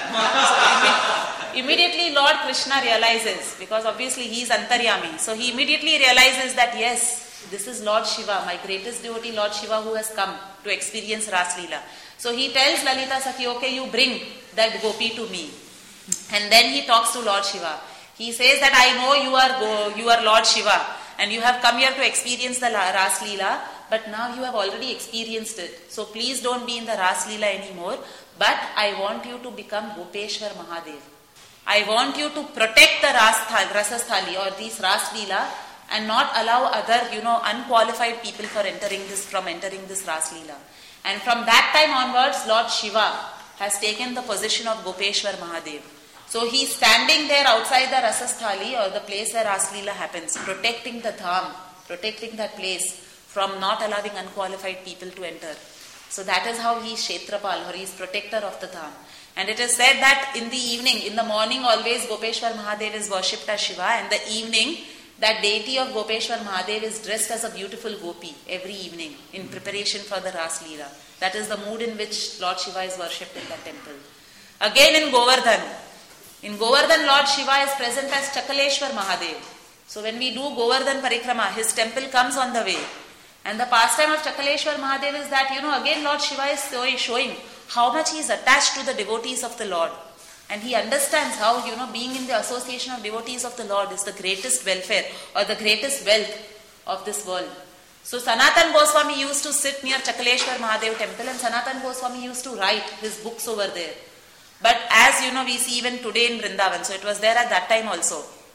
So immediately Lord Krishna realizes, because obviously he is Antaryami, so he immediately realizes that yes, this is Lord Shiva, my greatest devotee Lord Shiva who has come to experience Ras Leela. So he tells Lalita Sakhi, okay, you bring that gopi to me. And then he talks to Lord Shiva. He says that I know you are go, you are Lord Shiva and you have come here to experience the Ras Leela, but now you have already experienced it. So please don't be in the Ras Leela anymore, but I want you to become Gopeshwar Mahadev. I want you to protect the Rasasthali or these Ras Leela and not allow other, you know, unqualified people for entering this, from entering this Ras Leela. And from that time onwards, Lord Shiva has taken the position of Gopeshwar Mahadev. So he is standing there outside the Rasasthali or the place where Ras Leela happens, protecting the dham, protecting that place from not allowing unqualified people to enter. So that is how he is Kshetrapal or he is protector of the dham. And it is said that in the evening, in the morning always Gopeshwar Mahadev is worshipped as Shiva, and the evening that deity of Gopeshwar Mahadev is dressed as a beautiful gopi every evening in preparation for the Ras Leela. That is the mood in which Lord Shiva is worshipped in that temple. Again in Govardhan, in Govardhan Lord Shiva is present as Chakaleshwar Mahadev. So when we do Govardhan Parikrama, his temple comes on the way. And the pastime of Chakaleshwar Mahadev is that, you know, again Lord Shiva is showing how much he is attached to the devotees of the Lord. And he understands how, you know, being in the association of devotees of the Lord is the greatest welfare or the greatest wealth of this world. So Sanatan Goswami used to sit near Chakaleshwar Mahadev temple and Sanatan Goswami used to write his books over there. But as you know, we see even today in Vrindavan, so it was there at that time also.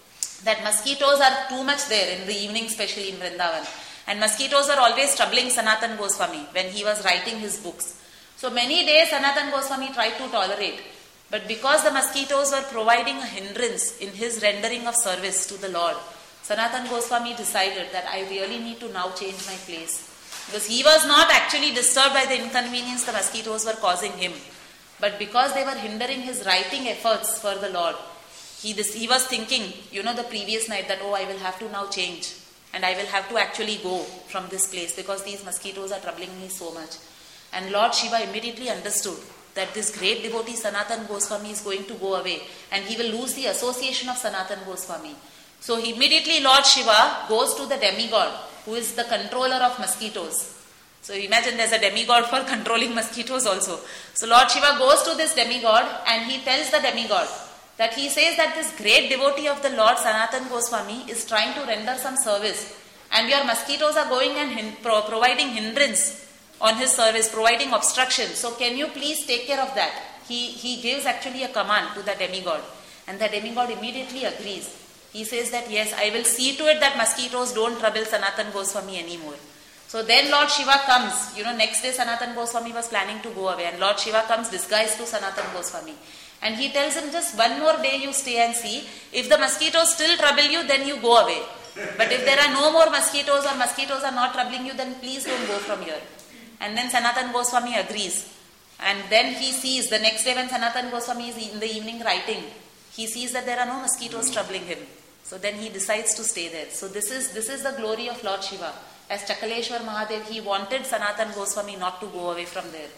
that mosquitoes are too much there in the evening, especially in Vrindavan. And mosquitoes were always troubling Sanatan Goswami when he was writing his books. So many days Sanatan Goswami tried to tolerate. But because the mosquitoes were providing a hindrance in his rendering of service to the Lord, Sanatan Goswami decided that I really need to now change my place. Because he was not actually disturbed by the inconvenience the mosquitoes were causing him. But because they were hindering his writing efforts for the Lord, he, this, he was thinking, you know, the previous night that, oh, I will have to now change. And I will have to actually go from this place because these mosquitoes are troubling me so much. And Lord Shiva immediately understood that this great devotee Sanatan Goswami is going to go away and he will lose the association of Sanatan Goswami. So immediately Lord Shiva goes to the demigod who is the controller of mosquitoes. So imagine there's a demigod for controlling mosquitoes also. So Lord Shiva goes to this demigod and he tells the demigod that he says that this great devotee of the Lord Sanatan Goswami is trying to render some service and your mosquitoes are going and hin- pro- providing hindrance on his service, providing obstruction. So can you please take care of that? He, he gives actually a command to the demigod and the demigod immediately agrees. He says that yes, I will see to it that mosquitoes don't trouble Sanatan Goswami anymore. So then Lord Shiva comes. You know, next day Sanatan Goswami was planning to go away and Lord Shiva comes disguised to Sanatan Goswami. And he tells him, just one more day you stay and see. If the mosquitoes still trouble you, then you go away. But if there are no more mosquitoes or mosquitoes are not troubling you, then please don't go from here. And then Sanatan Goswami agrees. And then he sees, the next day when Sanatan Goswami is in the evening writing, he sees that there are no mosquitoes troubling him. So then he decides to stay there. So this is this is the glory of Lord Shiva. As Chakaleshwar Mahadev, he wanted Sanatan Goswami not to go away from there.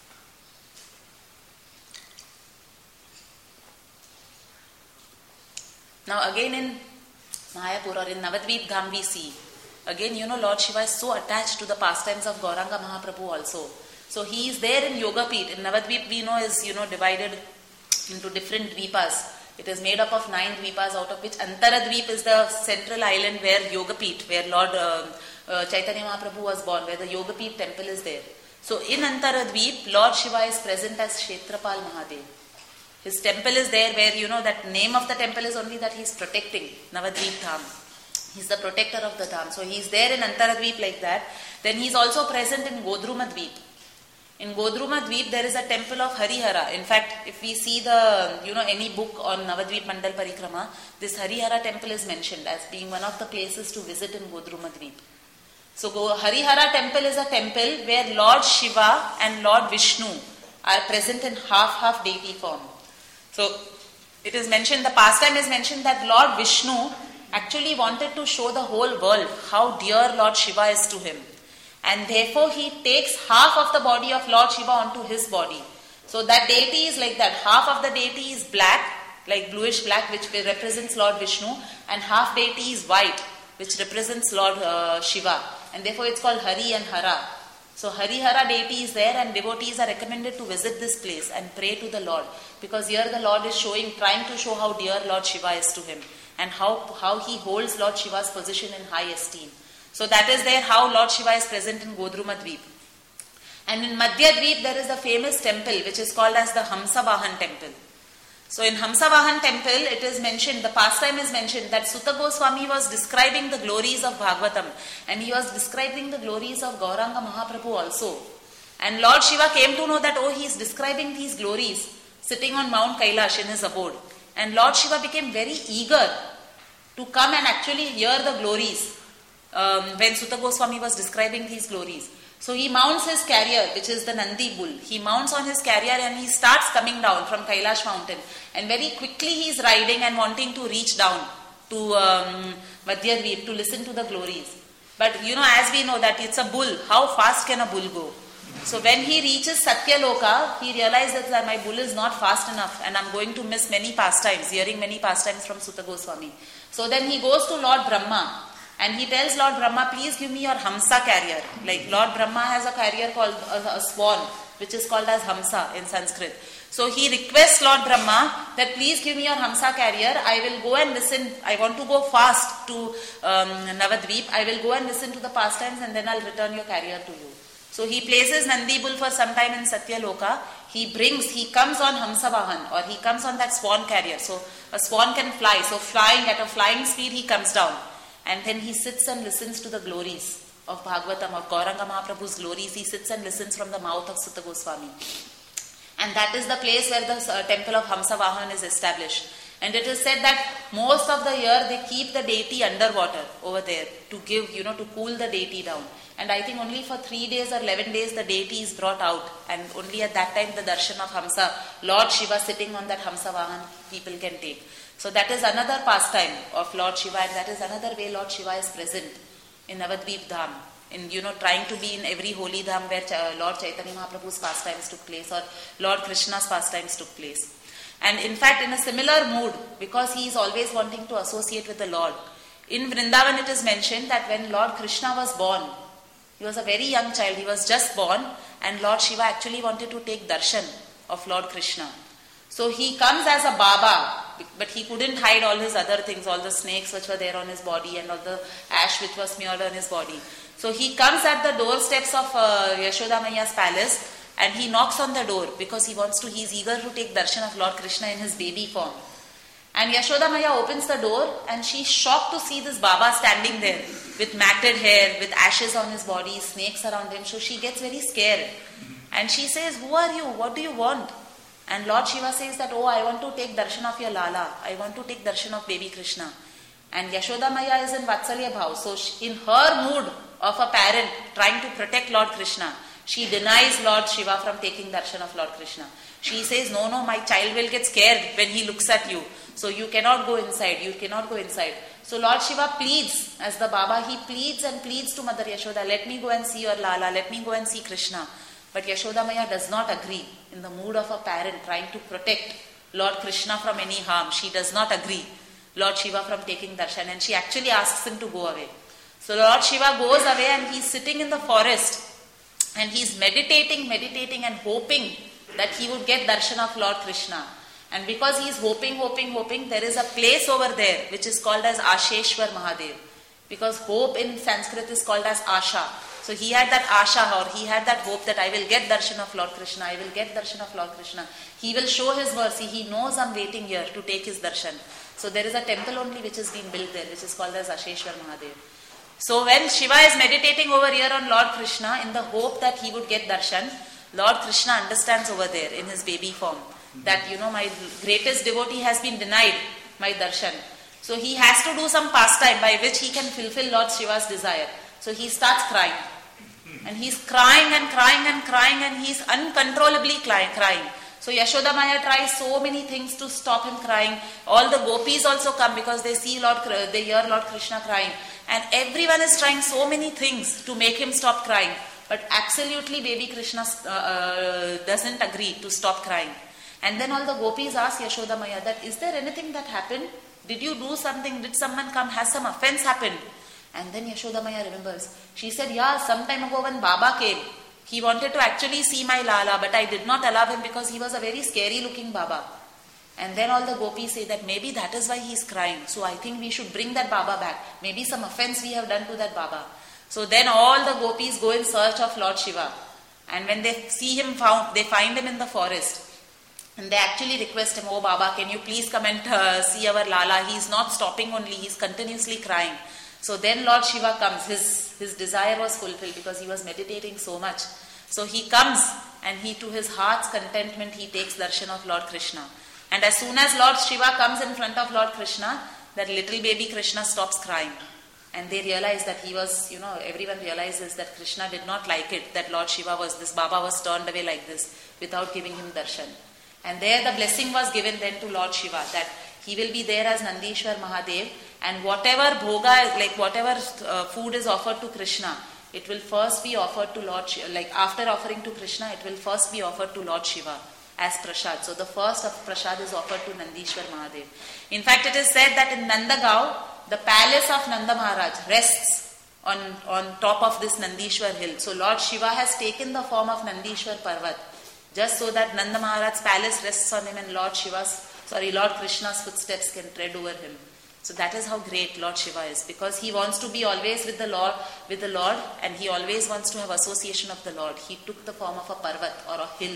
Now again in Mayapur or in Navadvip Dham we see, again you know Lord Shiva is so attached to the pastimes of Gauranga Mahaprabhu also. So he is there in Yogapit. In Navadvip we know is you know divided into different dvipas. It is made up of nine dvipas, out of which Antaradvip is the central island where Yogapit, where Lord uh, uh, Chaitanya Mahaprabhu was born, where the Yogapit temple is there. So in Antaradvip, Lord Shiva is present as Kshetrapal Mahadev. His temple is there where, you know, that name of the temple is only that he is protecting Navadvip Dham. He is the protector of the Dham. So he is there in Antaradvip like that. Then he is also present in Godrumadvip. In Godrumadvip, there is a temple of Harihara. In fact, if we see the, you know, any book on Navadvip Mandal Parikrama, this Harihara temple is mentioned as being one of the places to visit in Godrumadvip. So Harihara temple is a temple where Lord Shiva and Lord Vishnu are present in half-half deity form. So it is mentioned, the pastime is mentioned that Lord Vishnu actually wanted to show the whole world how dear Lord Shiva is to him. And therefore he takes half of the body of Lord Shiva onto his body. So that deity is like that. Half of the deity is black, like bluish black, which represents Lord Vishnu. And half deity is white, which represents Lord uh, Shiva. And therefore it's called Hari and Hara. So Harihara deity is there and devotees are recommended to visit this place and pray to the Lord. Because here the Lord is showing, trying to show how dear Lord Shiva is to him. And how, how he holds Lord Shiva's position in high esteem. So that is there how Lord Shiva is present in Godrumadvip. And in Madhyadvip there is the famous temple which is called as the Hamsavahan temple. So in Hamsavahan temple it is mentioned, the pastime is mentioned that Sutta Goswami was describing the glories of Bhagavatam and he was describing the glories of Gauranga Mahaprabhu also. And Lord Shiva came to know that oh, he is describing these glories sitting on Mount Kailash in his abode. And Lord Shiva became very eager to come and actually hear the glories. Um, when Sutta Goswami was describing these glories. So he mounts his carrier, which is the Nandi bull. He mounts on his carrier and he starts coming down from Kailash mountain. And very quickly he is riding and wanting to reach down to um, Madhyadvip to listen to the glories. But you know, as we know that it's a bull, how fast can a bull go? So when he reaches Satyaloka, he realizes that my bull is not fast enough and I'm going to miss many pastimes, hearing many pastimes from Sutta Goswami. So then he goes to Lord Brahma. And he tells Lord Brahma, please give me your Hamsa carrier. Like Lord Brahma has a carrier called a, a swan, which is called as Hamsa in Sanskrit. So he requests Lord Brahma that please give me your Hamsa carrier. I will go and listen. I want to go fast to um, Navadvip. I will go and listen to the pastimes and then I'll return your carrier to you. So he places Nandi bull for some time in Satyaloka he brings, he comes on Hamsa Vahan, or he comes on that swan carrier. So a swan can fly. So flying at a flying speed, he comes down. And then he sits and listens to the glories of Bhagavatam, of Gauranga Mahaprabhu's glories. He sits and listens from the mouth of Sutta Goswami. And that is the place where the uh, temple of Hamsa Vahan is established. And it is said that most of the year they keep the deity underwater over there to give, you know, to cool the deity down. And I think only for three days or eleven days the deity is brought out. And only at that time the darshan of Hamsa, Lord Shiva sitting on that Hamsa Vahan, people can take. So that is another pastime of Lord Shiva, and that is another way Lord Shiva is present in Navadvip Dham. In, you know, trying to be in every holy dham where Ch- Lord Chaitanya Mahaprabhu's pastimes took place or Lord Krishna's pastimes took place. And in fact, in a similar mood, because he is always wanting to associate with the Lord. In Vrindavan it is mentioned that when Lord Krishna was born, he was a very young child, he was just born, and Lord Shiva actually wanted to take darshan of Lord Krishna. So he comes as a Baba, but he couldn't hide all his other things, all the snakes which were there on his body and all the ash which was smeared on his body. So he comes at the doorsteps of uh, Yashoda Maiya's palace, and he knocks on the door because he wants to, he is eager to take darshan of Lord Krishna in his baby form. And Yashoda Maiya opens the door, and she is shocked to see this Baba standing there with matted hair, with ashes on his body, snakes around him. So she gets very scared. And she says, "Who are you? What do you want?" And Lord Shiva says that, "Oh, I want to take darshan of your Lala. I want to take darshan of baby Krishna." And Yashoda Maiya is in Vatsalya Bhav. So she, in her mood of a parent trying to protect Lord Krishna, she denies Lord Shiva from taking darshan of Lord Krishna. She says, no, no, my child will get scared when he looks at you. So you cannot go inside, you cannot go inside. So Lord Shiva pleads, as the Baba, he pleads and pleads to Mother Yashoda, let me go and see your Lala, let me go and see Krishna. But Yashoda Maiya does not agree. In the mood of a parent trying to protect Lord Krishna from any harm, she does not agree Lord Shiva from taking darshan, and she actually asks him to go away. So Lord Shiva goes away, and he's sitting in the forest, and he's meditating, meditating and hoping that he would get darshan of Lord Krishna. And because he's hoping, hoping, hoping, there is a place over there which is called as Asheshwar Mahadev. Because hope in Sanskrit is called as Asha. So he had that Asha, or he had that hope that I will get darshan of Lord Krishna, I will get darshan of Lord Krishna. He will show his mercy. He knows I'm waiting here to take his darshan. So there is a temple only which has been built there, which is called as Asheshwar Mahadev. So when Shiva is meditating over here on Lord Krishna in the hope that he would get darshan, Lord Krishna understands over there in his baby form that, you know, my greatest devotee has been denied my darshan. So he has to do some pastime by which he can fulfill Lord Shiva's desire. So he starts crying. And he's crying and crying and crying, and he's uncontrollably crying. So Yashoda Maiya tries so many things to stop him crying. All the gopis also come because they see Lord, they hear Lord Krishna crying. And everyone is trying so many things to make him stop crying. But absolutely baby Krishna uh, uh, doesn't agree to stop crying. And then all the gopis ask Yashoda Maiya that, is there anything that happened? Did you do something? Did someone come? Has some offense happened? And then Yashoda Maiya remembers. She said, yeah, some time ago when Baba came, he wanted to actually see my Lala, but I did not allow him because he was a very scary looking Baba. And then all the gopis say that maybe that is why he is crying. So I think we should bring that Baba back. Maybe some offense we have done to that Baba. So then all the gopis go in search of Lord Shiva. And when they see him found, they find him in the forest. And they actually request him, oh Baba, can you please come and uh, see our Lala? He is not stopping only, he is continuously crying. So then Lord Shiva comes. His, his desire was fulfilled because he was meditating so much. So he comes, and he, to his heart's contentment, he takes darshan of Lord Krishna. And as soon as Lord Shiva comes in front of Lord Krishna, that little baby Krishna stops crying. And they realize that he was, you know, everyone realizes that Krishna did not like it, that Lord Shiva was, this Baba was turned away like this without giving him darshan. And there the blessing was given then to Lord Shiva, that he will be there as Nandishwar Mahadev, and whatever bhoga, like whatever uh, food is offered to Krishna, it will first be offered to Lord Shiva, like after offering to Krishna, it will first be offered to Lord Shiva as prasad. So the first of prasad is offered to Nandishwar Mahadev. In fact, it is said that in Nandagaon, the palace of Nanda Maharaj rests on, on top of this Nandishwar hill. So Lord Shiva has taken the form of Nandishwar Parvat, just so that Nanda Maharaj's palace rests on him and Lord Shiva's, sorry, Lord Krishna's footsteps can tread over him. So that is how great Lord Shiva is, because he wants to be always with the Lord, with the Lord, and he always wants to have association of the Lord. He took the form of a Parvat or a hill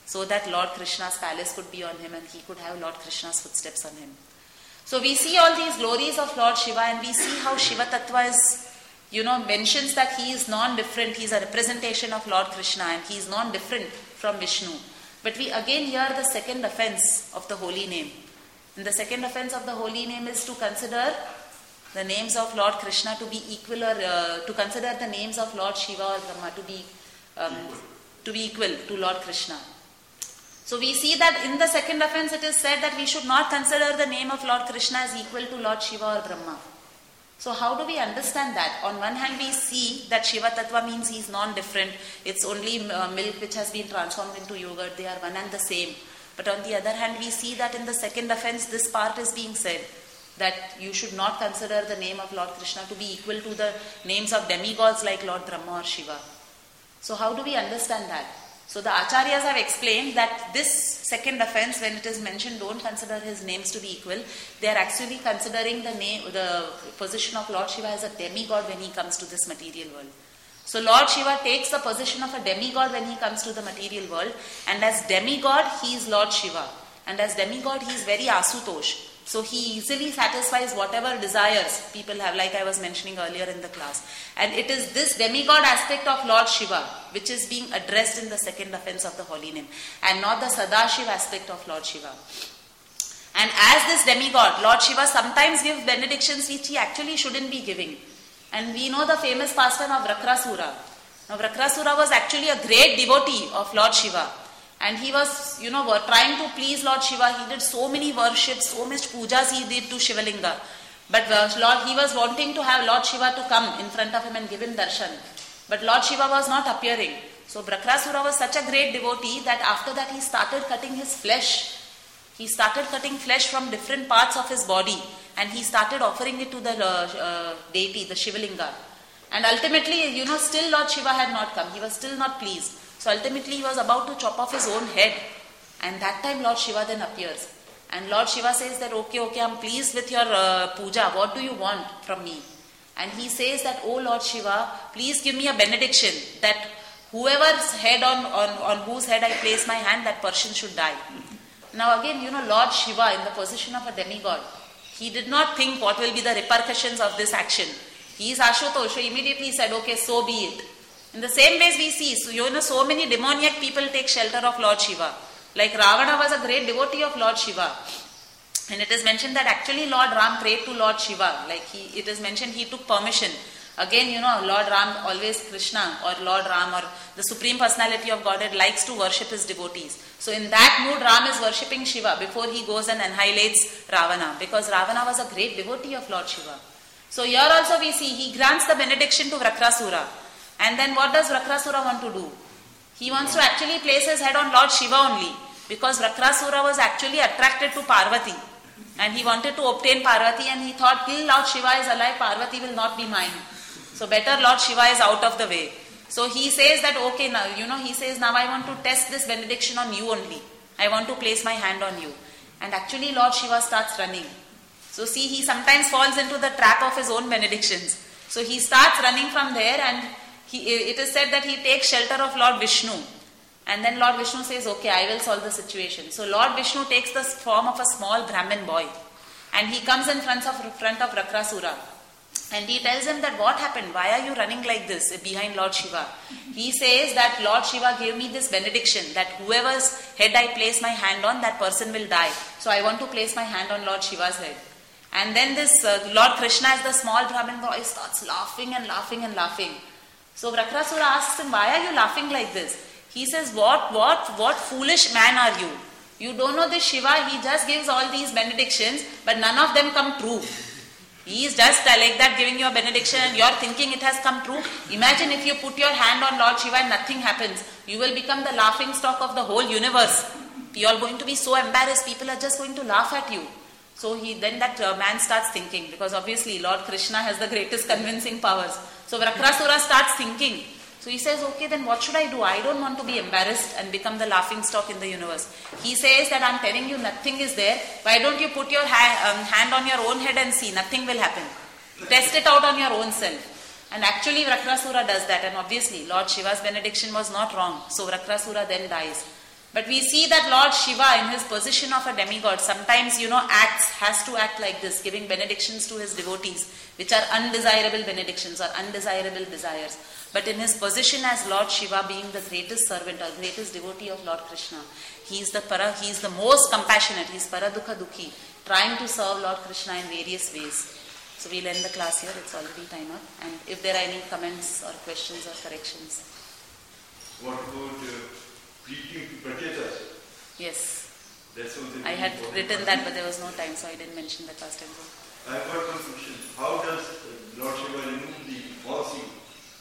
so that Lord Krishna's palace could be on him and he could have Lord Krishna's footsteps on him. So we see all these glories of Lord Shiva, and we see how Shiva Tattva is, you know, mentions that he is non-different, he is a representation of Lord Krishna and he is non-different from Vishnu. But we again hear the second offense of the holy name. And the second offense of the holy name is to consider the names of Lord Krishna to be equal, or uh, to consider the names of Lord Shiva or Brahma to be um, to be equal to Lord Krishna. So we see that in the second offense it is said that we should not consider the name of Lord Krishna as equal to Lord Shiva or Brahma. So how do we understand that? On one hand we see that Shiva Tattva means he is non-different. It's only uh, milk which has been transformed into yogurt. They are one and the same. But on the other hand we see that in the second offense this part is being said, that you should not consider the name of Lord Krishna to be equal to the names of demigods like Lord Brahma or Shiva. So how do we understand that? So the Acharyas have explained that this second offense, when it is mentioned, don't consider his names to be equal, they are actually considering the name, the position of Lord Shiva as a demigod when he comes to this material world. So Lord Shiva takes the position of a demigod when he comes to the material world, and as demigod he is Lord Shiva, and as demigod he is very Asutosh. So he easily satisfies whatever desires people have, like I was mentioning earlier in the class. And it is this demigod aspect of Lord Shiva which is being addressed in the second offense of the holy name, and not the Sadashiva aspect of Lord Shiva. And as this demigod, Lord Shiva sometimes gives benedictions which he actually shouldn't be giving. And we know the famous pastime of Vrakrasura. Now Vrakrasura was actually a great devotee of Lord Shiva. And he was, you know, trying to please Lord Shiva. He did so many worships, so much pujas he did to Shivalinga. But Lord, he was wanting to have Lord Shiva to come in front of him and give him darshan. But Lord Shiva was not appearing. So Vrakrasura was such a great devotee that after that he started cutting his flesh. He started cutting flesh from different parts of his body. And he started offering it to the uh, uh, deity, the Shivalinga. And ultimately, you know, still Lord Shiva had not come. He was still not pleased. So ultimately he was about to chop off his own head, and that time Lord Shiva then appears. And Lord Shiva says that, okay, okay, I'm pleased with your uh, puja. What do you want from me? And he says that, oh Lord Shiva, please give me a benediction that whoever's head on, on, on whose head I place my hand, that person should die. Now again, you know, Lord Shiva in the position of a demigod, he did not think what will be the repercussions of this action. He is Ashutosh, so immediately he said, okay, so be it. In the same ways we see, so you know, so many demoniac people take shelter of Lord Shiva. Like Ravana was a great devotee of Lord Shiva. And it is mentioned that actually Lord Ram prayed to Lord Shiva. Like he, it is mentioned he took permission. Again, you know, Lord Ram, always Krishna or Lord Ram or the Supreme Personality of Godhead likes to worship his devotees. So in that mood, Ram is worshipping Shiva before he goes and annihilates Ravana. Because Ravana was a great devotee of Lord Shiva. So here also we see, he grants the benediction to Vrakrasura. And then what does Vrakrasura want to do? He wants to actually place his head on Lord Shiva only, because Vrakrasura was actually attracted to Parvati and he wanted to obtain Parvati, and he thought, till Lord Shiva is alive, Parvati will not be mine. So better Lord Shiva is out of the way. So he says that, okay, now, you know, he says, now I want to test this benediction on you only. I want to place my hand on you. And actually Lord Shiva starts running. So see, he sometimes falls into the trap of his own benedictions. So he starts running from there, and He, it is said that he takes shelter of Lord Vishnu, and then Lord Vishnu says, okay, I will solve the situation. So Lord Vishnu takes the form of a small Brahmin boy, and he comes in front of, front of Vrakrasura, and he tells him that, what happened? Why are you running like this behind Lord Shiva? He says that Lord Shiva gave me this benediction that whoever's head I place my hand on, that person will die. So I want to place my hand on Lord Shiva's head. And then this uh, Lord Krishna, as the small Brahmin boy, starts laughing and laughing and laughing. So Vrakrasura asks him, why are you laughing like this? He says, what, what, what foolish man are you? You don't know this Shiva, he just gives all these benedictions, but none of them come true. He is just uh, like that giving you a benediction and you are thinking it has come true. Imagine if you put your hand on Lord Shiva and nothing happens. You will become the laughing stock of the whole universe. You are going to be so embarrassed, people are just going to laugh at you. So he then that uh, man starts thinking, because obviously Lord Krishna has the greatest convincing powers. So Vrakrasura starts thinking. So he says, okay, then what should I do? I don't want to be embarrassed and become the laughing stock in the universe. He says that I'm telling you nothing is there. Why don't you put your ha- um, hand on your own head and see? Nothing will happen. Test it out on your own self. And actually Vrakrasura does that. And obviously Lord Shiva's benediction was not wrong. So Vrakrasura then dies. But we see that Lord Shiva in his position of a demigod sometimes, you know, acts, has to act like this, giving benedictions to his devotees, which are undesirable benedictions or undesirable desires. But in his position as Lord Shiva, being the greatest servant or greatest devotee of Lord Krishna, he is the para, he is the most compassionate, he is paradukha dukhi, trying to serve Lord Krishna in various ways. So we'll end the class here, it's already time up. And if there are any comments or questions or corrections. What about uh, preaching to prachetas? Yes. That's something I had important. written that, but there was no time, so I didn't mention that last time. I have got one question. How does uh, Lord Shiva remove the false ego?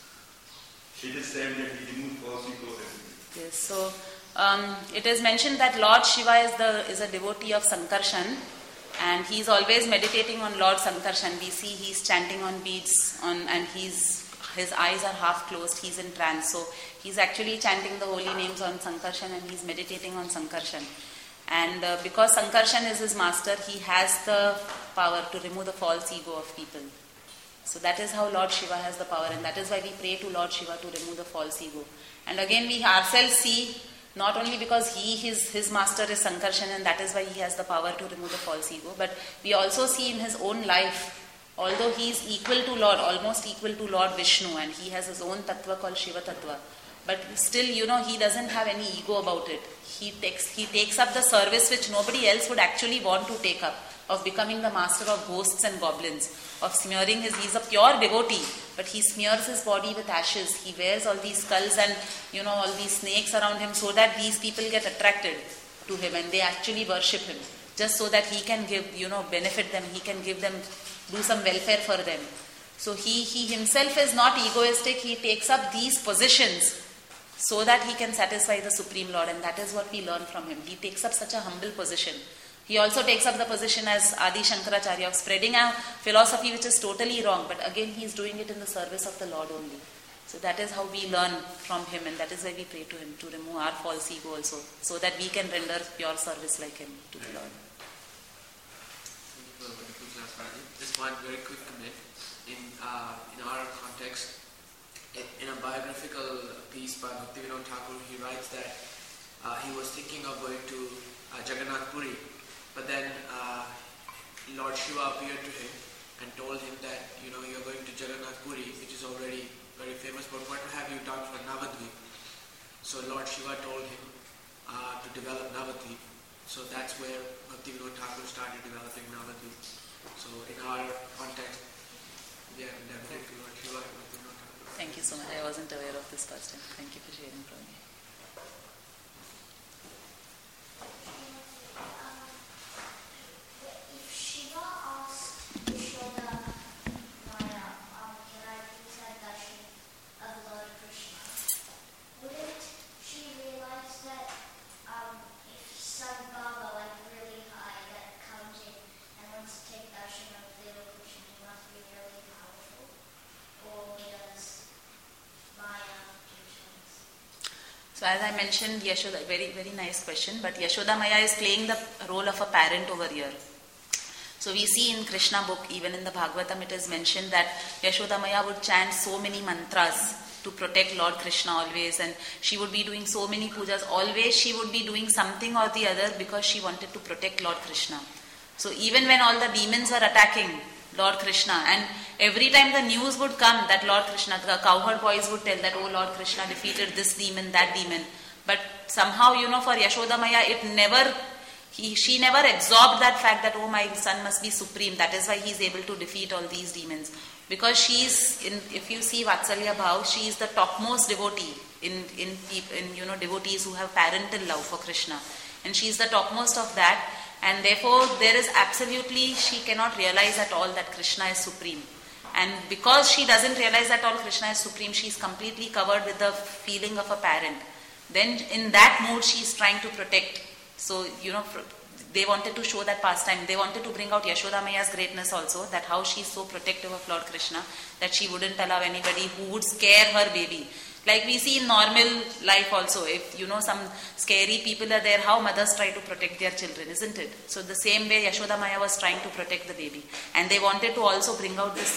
It is said that he removed false ego. Yes, so um, it is mentioned that Lord Shiva is the is a devotee of Sankarshan, and he is always meditating on Lord Sankarshan. We see he is chanting on beads, on and he's his eyes are half closed. He's in trance, so he's actually chanting the holy names on Sankarshan, and he's meditating on Sankarshan. And uh, because Sankarshan is his master, he has the power to remove the false ego of people. So that is how Lord Shiva has the power, and that is why we pray to Lord Shiva to remove the false ego. And again we ourselves see, not only because he his, his master is Sankarshan and that is why he has the power to remove the false ego, but we also see in his own life, although he is equal to Lord, almost equal to Lord Vishnu, and he has his own tattva called Shiva Tattva, but still, you know, he doesn't have any ego about it. He takes, he takes up the service which nobody else would actually want to take up, of becoming the master of ghosts and goblins, of smearing his, he's a pure devotee, but he smears his body with ashes. He wears all these skulls and, you know, all these snakes around him so that these people get attracted to him and they actually worship him, just so that he can give, you know, benefit them, he can give them, do some welfare for them. So he, he himself is not egoistic, he takes up these positions so that he can satisfy the Supreme Lord, and that is what we learn from him. He takes up such a humble position. He also takes up the position as Adi Shankaracharya of spreading a philosophy which is totally wrong, but again he is doing it in the service of the Lord only. So that is how we learn from him, and that is why we pray to him, to remove our false ego also, so that we can render pure service like him to the Lord. Thank you for a wonderful class, Maharaj. Just one very quick comment. In, uh, in our context, in a biographical piece by Bhaktivinoda Thakur, he writes that uh, he was thinking of going to uh, Jagannath Puri, but then uh, Lord Shiva appeared to him and told him that, you know, you're going to Jagannath Puri, which is already very famous, but what have you done for Navadvip? So Lord Shiva told him uh, to develop Navadvip. So that's where Bhaktivinoda Thakur started developing Navadvip. So in our context, we are indebted to Lord Shiva and Bhaktivinoda Thakur. Thank you so much. I wasn't aware of this first time. Thank you for sharing from me. If Shiva asked Yashoda Maya, um, can I please have darshan of Lord Krishna, wouldn't she realize that um, if some Baba, like really high, that comes in and wants to take darshan of little Krishna, he must be really powerful? Or does Maya do something? So as I mentioned, Yashoda, very, very nice question, but Yashoda Maya is playing the role of a parent over here. So we see in Krishna book, even in the Bhagavatam, it is mentioned that Yashoda Maya would chant so many mantras to protect Lord Krishna always, and she would be doing so many pujas. Always she would be doing something or the other because she wanted to protect Lord Krishna. So even when all the demons were attacking Lord Krishna, and every time the news would come that Lord Krishna, the cowherd boys would tell that, oh, Lord Krishna defeated this demon, that demon. But somehow, you know, for Yashoda Maya, it never, he, she never absorbed that fact that, oh, my son must be supreme. That is why he is able to defeat all these demons. Because she is, in, if you see Vatsalya Bhav, she is the topmost devotee in, in, in, you know, devotees who have parental love for Krishna. And she is the topmost of that. And therefore, there is absolutely, she cannot realize at all that Krishna is supreme. And because she doesn't realize at all Krishna is supreme, she is completely covered with the feeling of a parent. Then in that mood, she is trying to protect. So, you know, they wanted to show that pastime. They wanted to bring out Yashoda Maya's greatness also, that how she is so protective of Lord Krishna, that she wouldn't allow anybody who would scare her baby. Like we see in normal life also, if you know some scary people are there, how mothers try to protect their children, isn't it? So the same way Yashoda Maya was trying to protect the baby. And they wanted to also bring out this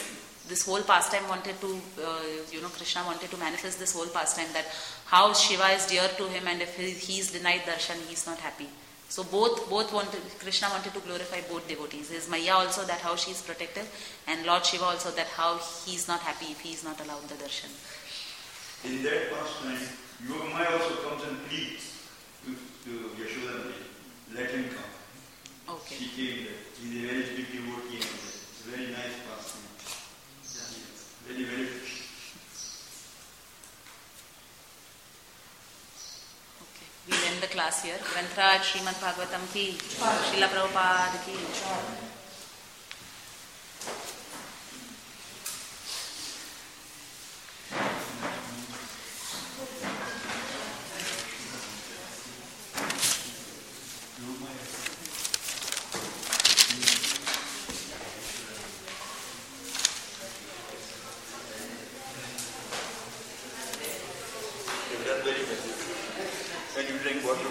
this whole pastime wanted to, uh, you know, Krishna wanted to manifest this whole pastime, that how Shiva is dear to him, and if he, he is denied darshan, he is not happy. So both both wanted, Krishna wanted to glorify both devotees. His Maya also, that how she is protective, and Lord Shiva also, that how he is not happy if he is not allowed the darshan. In that pastime, Yogamaya also comes and pleads to, to Yashoda, let him come. Okay. She came there. He is a very big devotee. It's a very nice pastime. Very, very rich. Okay. We'll end the class here. Grantraj Srimad Bhagavatam ki, Srila Prabhupada ki. You've done very well. When you drink water.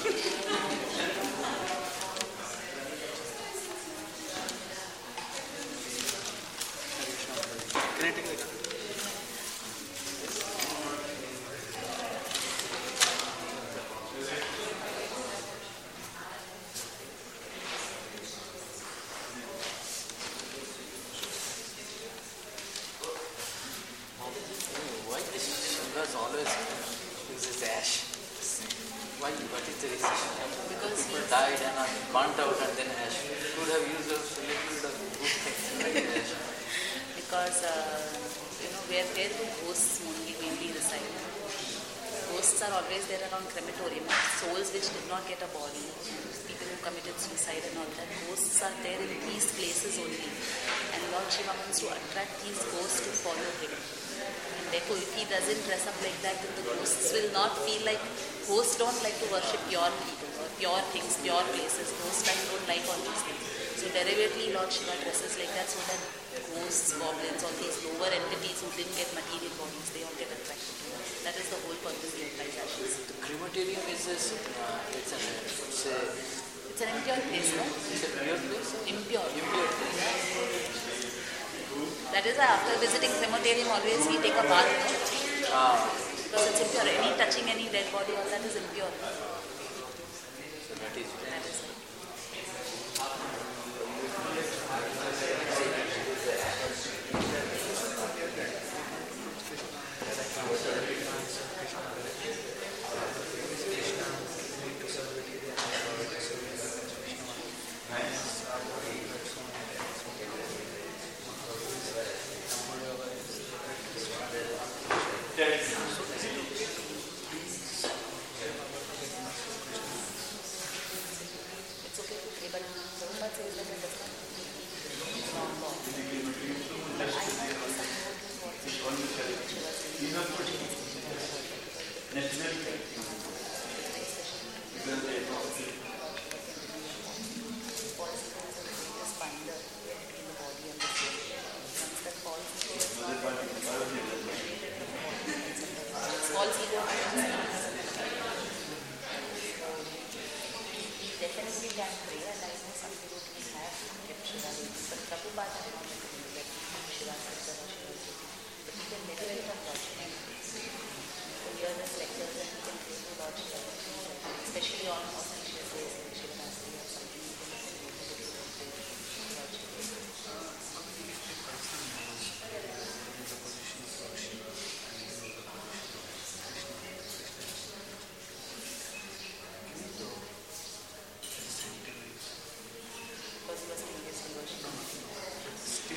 Why this Shiva's always uses ash? Why? What is the reason? Because People he's- died and are burnt out and then ash. Could have used a little bit of good things like ash. Because, uh, you know, where, where do ghosts mainly, mainly reside? Ghosts are always there around crematorium. Souls which did not get a body, people who committed suicide and all that, ghosts are there in these places only. And Lord Shiva wants to attract these ghosts to follow him. And therefore, if he doesn't dress up like that, then the ghosts will not feel like, ghosts don't like to worship pure people or pure things, pure places. Ghosts don't like all these things. So derivatively, Lord Shiva dresses like that so that ghosts, goblins, all these lower entities who didn't get material bodies, they all get attracted to him. That is the whole purpose he applies ashes. The crematorium is a, uh, it's, an, it's, a, It's an impure place, no? it's a pure place? Impure. Impure place. That is why after visiting crematorium, always we take a bath, no? Ah, Because it's impure. Any touching any dead body, all that is impure. so that is That is it. It's okay to pray, but Prabhupada says that it does not mean wrong law. But I know that some devotees want to Shiva says, Naturally, because they falls into this various binder between the body and the soul. Once that falls into it, Mother Party, Parvati, falls ego. Definitely can pray, and I know some devotees have kept Shiva days, but Prabhupada has not recommended that Shiva says or Shiva says. But we can meditate on Lord Shiva. We hear his lectures and we can pray to Lord Shiva, especially on auspicious days in Shivanasri or something. We can listen to the devotees pray to Lord Shiva. Because he was previously worshipping.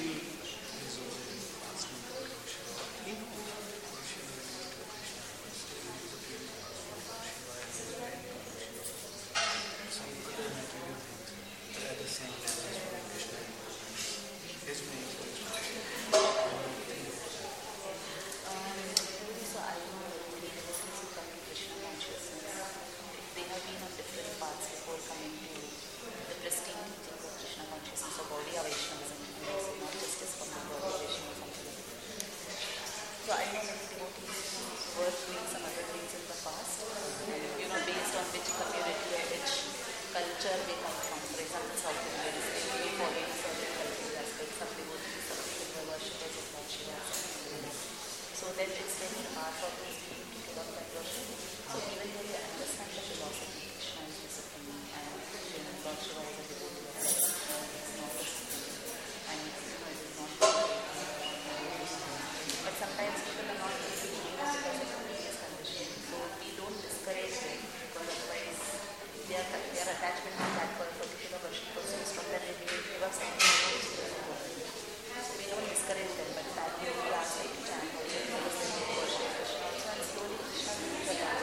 So I know that the devotees who come to Krishna consciousness, if they have been on different paths before coming to the pristine teachings of Krishna consciousness or Gaudiya Vaishnavism, not just as from the Gaudiya Vaishnavism. So I know many devotees who were doing some other things in the past, and you know, based on which community or which culture they come from. For example, South Indians, they may be following certain cultural aspects. Some devotees, some people were worshippers of So then it's very hard for those people to give up that worship. So even though they understand the philosophy, Krishna is discipline, and Lord Shiva is a devotee of Krishna, it's not discipline, and you know, it is not but sometimes people are not able to do that because of the previous condition. So we don't discourage them because otherwise their, their attachment to that particular worship person is from that they may give us something else. So we don't discourage them, but sadly we ask them to chant also because they may worship Krishna also, and slowly Krishna will be the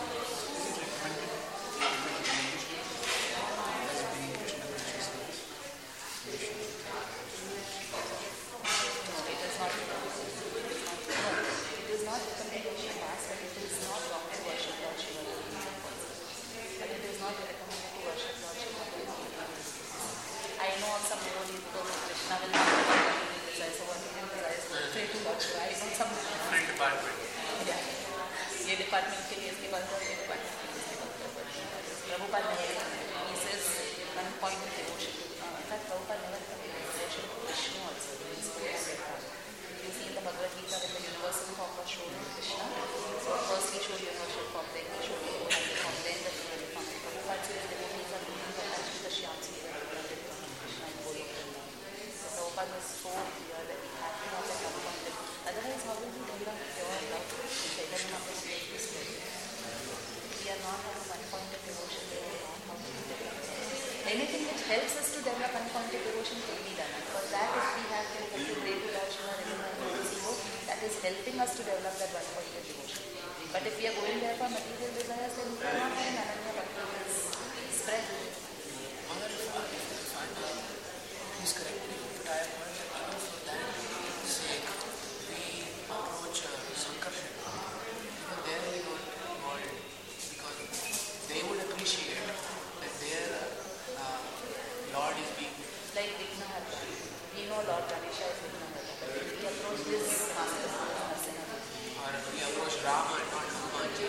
department के लिए इसके बाद ये department के लिए इसके बाद Prabhupada never he says one point of devotion in fact Prabhupada never committed devotion to Krishna also you see in the Bhagavad Gita when the universal form was shown in Krishna so first he showed universal form then he showed universal form then the plural form Prabhupada says devotees are looking for actually the Shyam Sri represented from Krishna and Golokanda so Prabhupada was so clear that we have to have that one point that otherwise how will we develop pure love Chaitanya Mahaprabhu is this way. We are not having one point of devotion, we are not how to develop. Anything which helps us to develop one point of devotion can be done. For that, if we have to pray to Lord Shiva, that is helping us to develop that one point of devotion. But if we are going there for material desires, then we are not having Ananya Bhakti spread. Mother, if I find out, please correct me, but I have heard that even for that sake, we approach uh, Sankarshan. Even there we don't involve because they would appreciate that their uh, Lord is being like Vignaharta. We know Lord Ganesha is Vignaharta, but if we approach this master, or we approach Rama and not Hanumanji,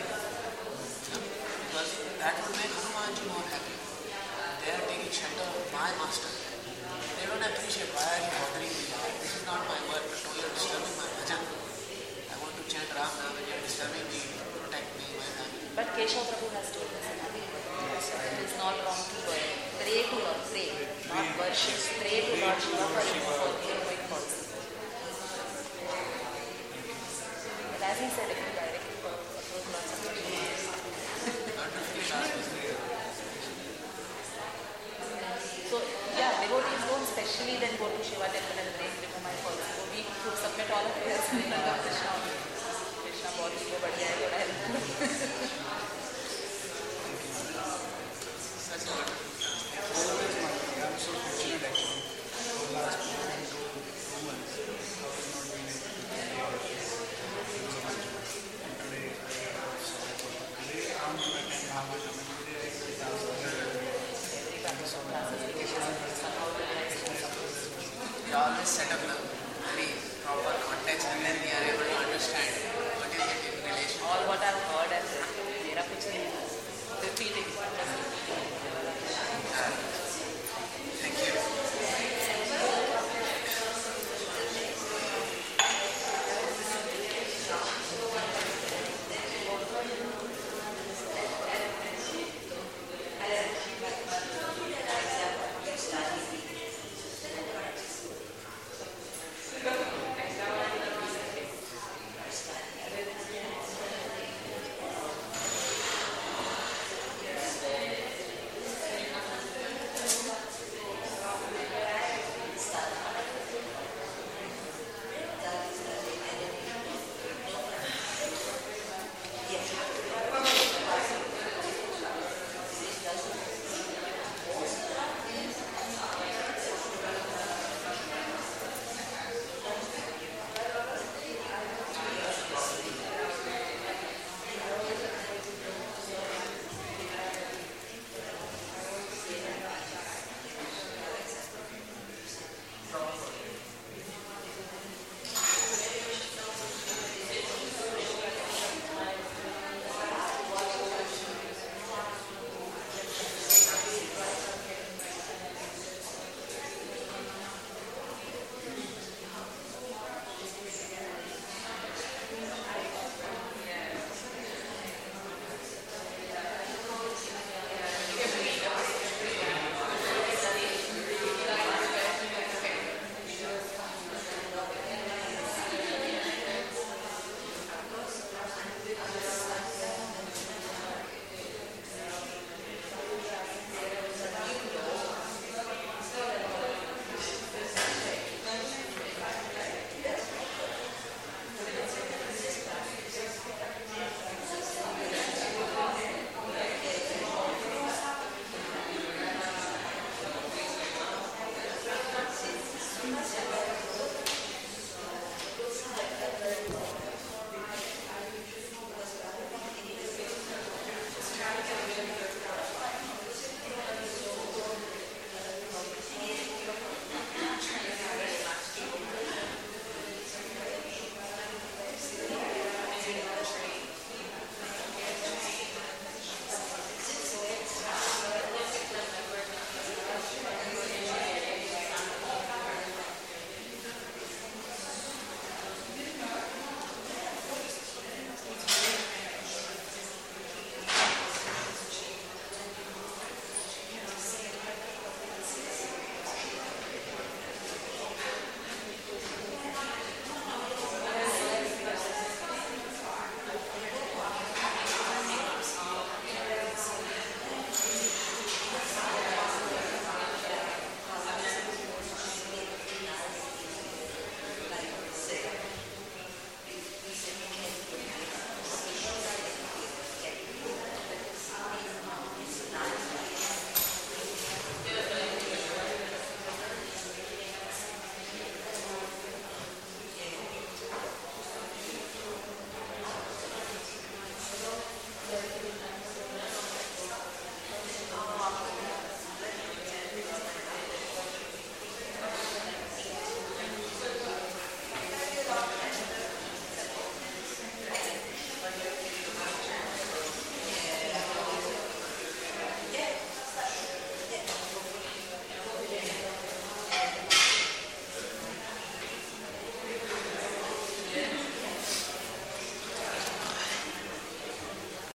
because that would make Hanumanji more happy. They are taking shelter of my master. They don't appreciate why are you bothering me. This is not my work. No, you are disturbing my bhajan. I want to chant Ram now and you are disturbing me, protect me, my family. But Keshav Prabhu has told us another it is not wrong to pray. Pray to Lord, pray, not worship. Pray to Lord Shiva for removing falsehood. But as he said, if you directly approach Lord Sankarshan. So, yeah, devotees don't specially then go to Shiva temple and pray to my falsehood. We could submit all of this in the name of Krishna.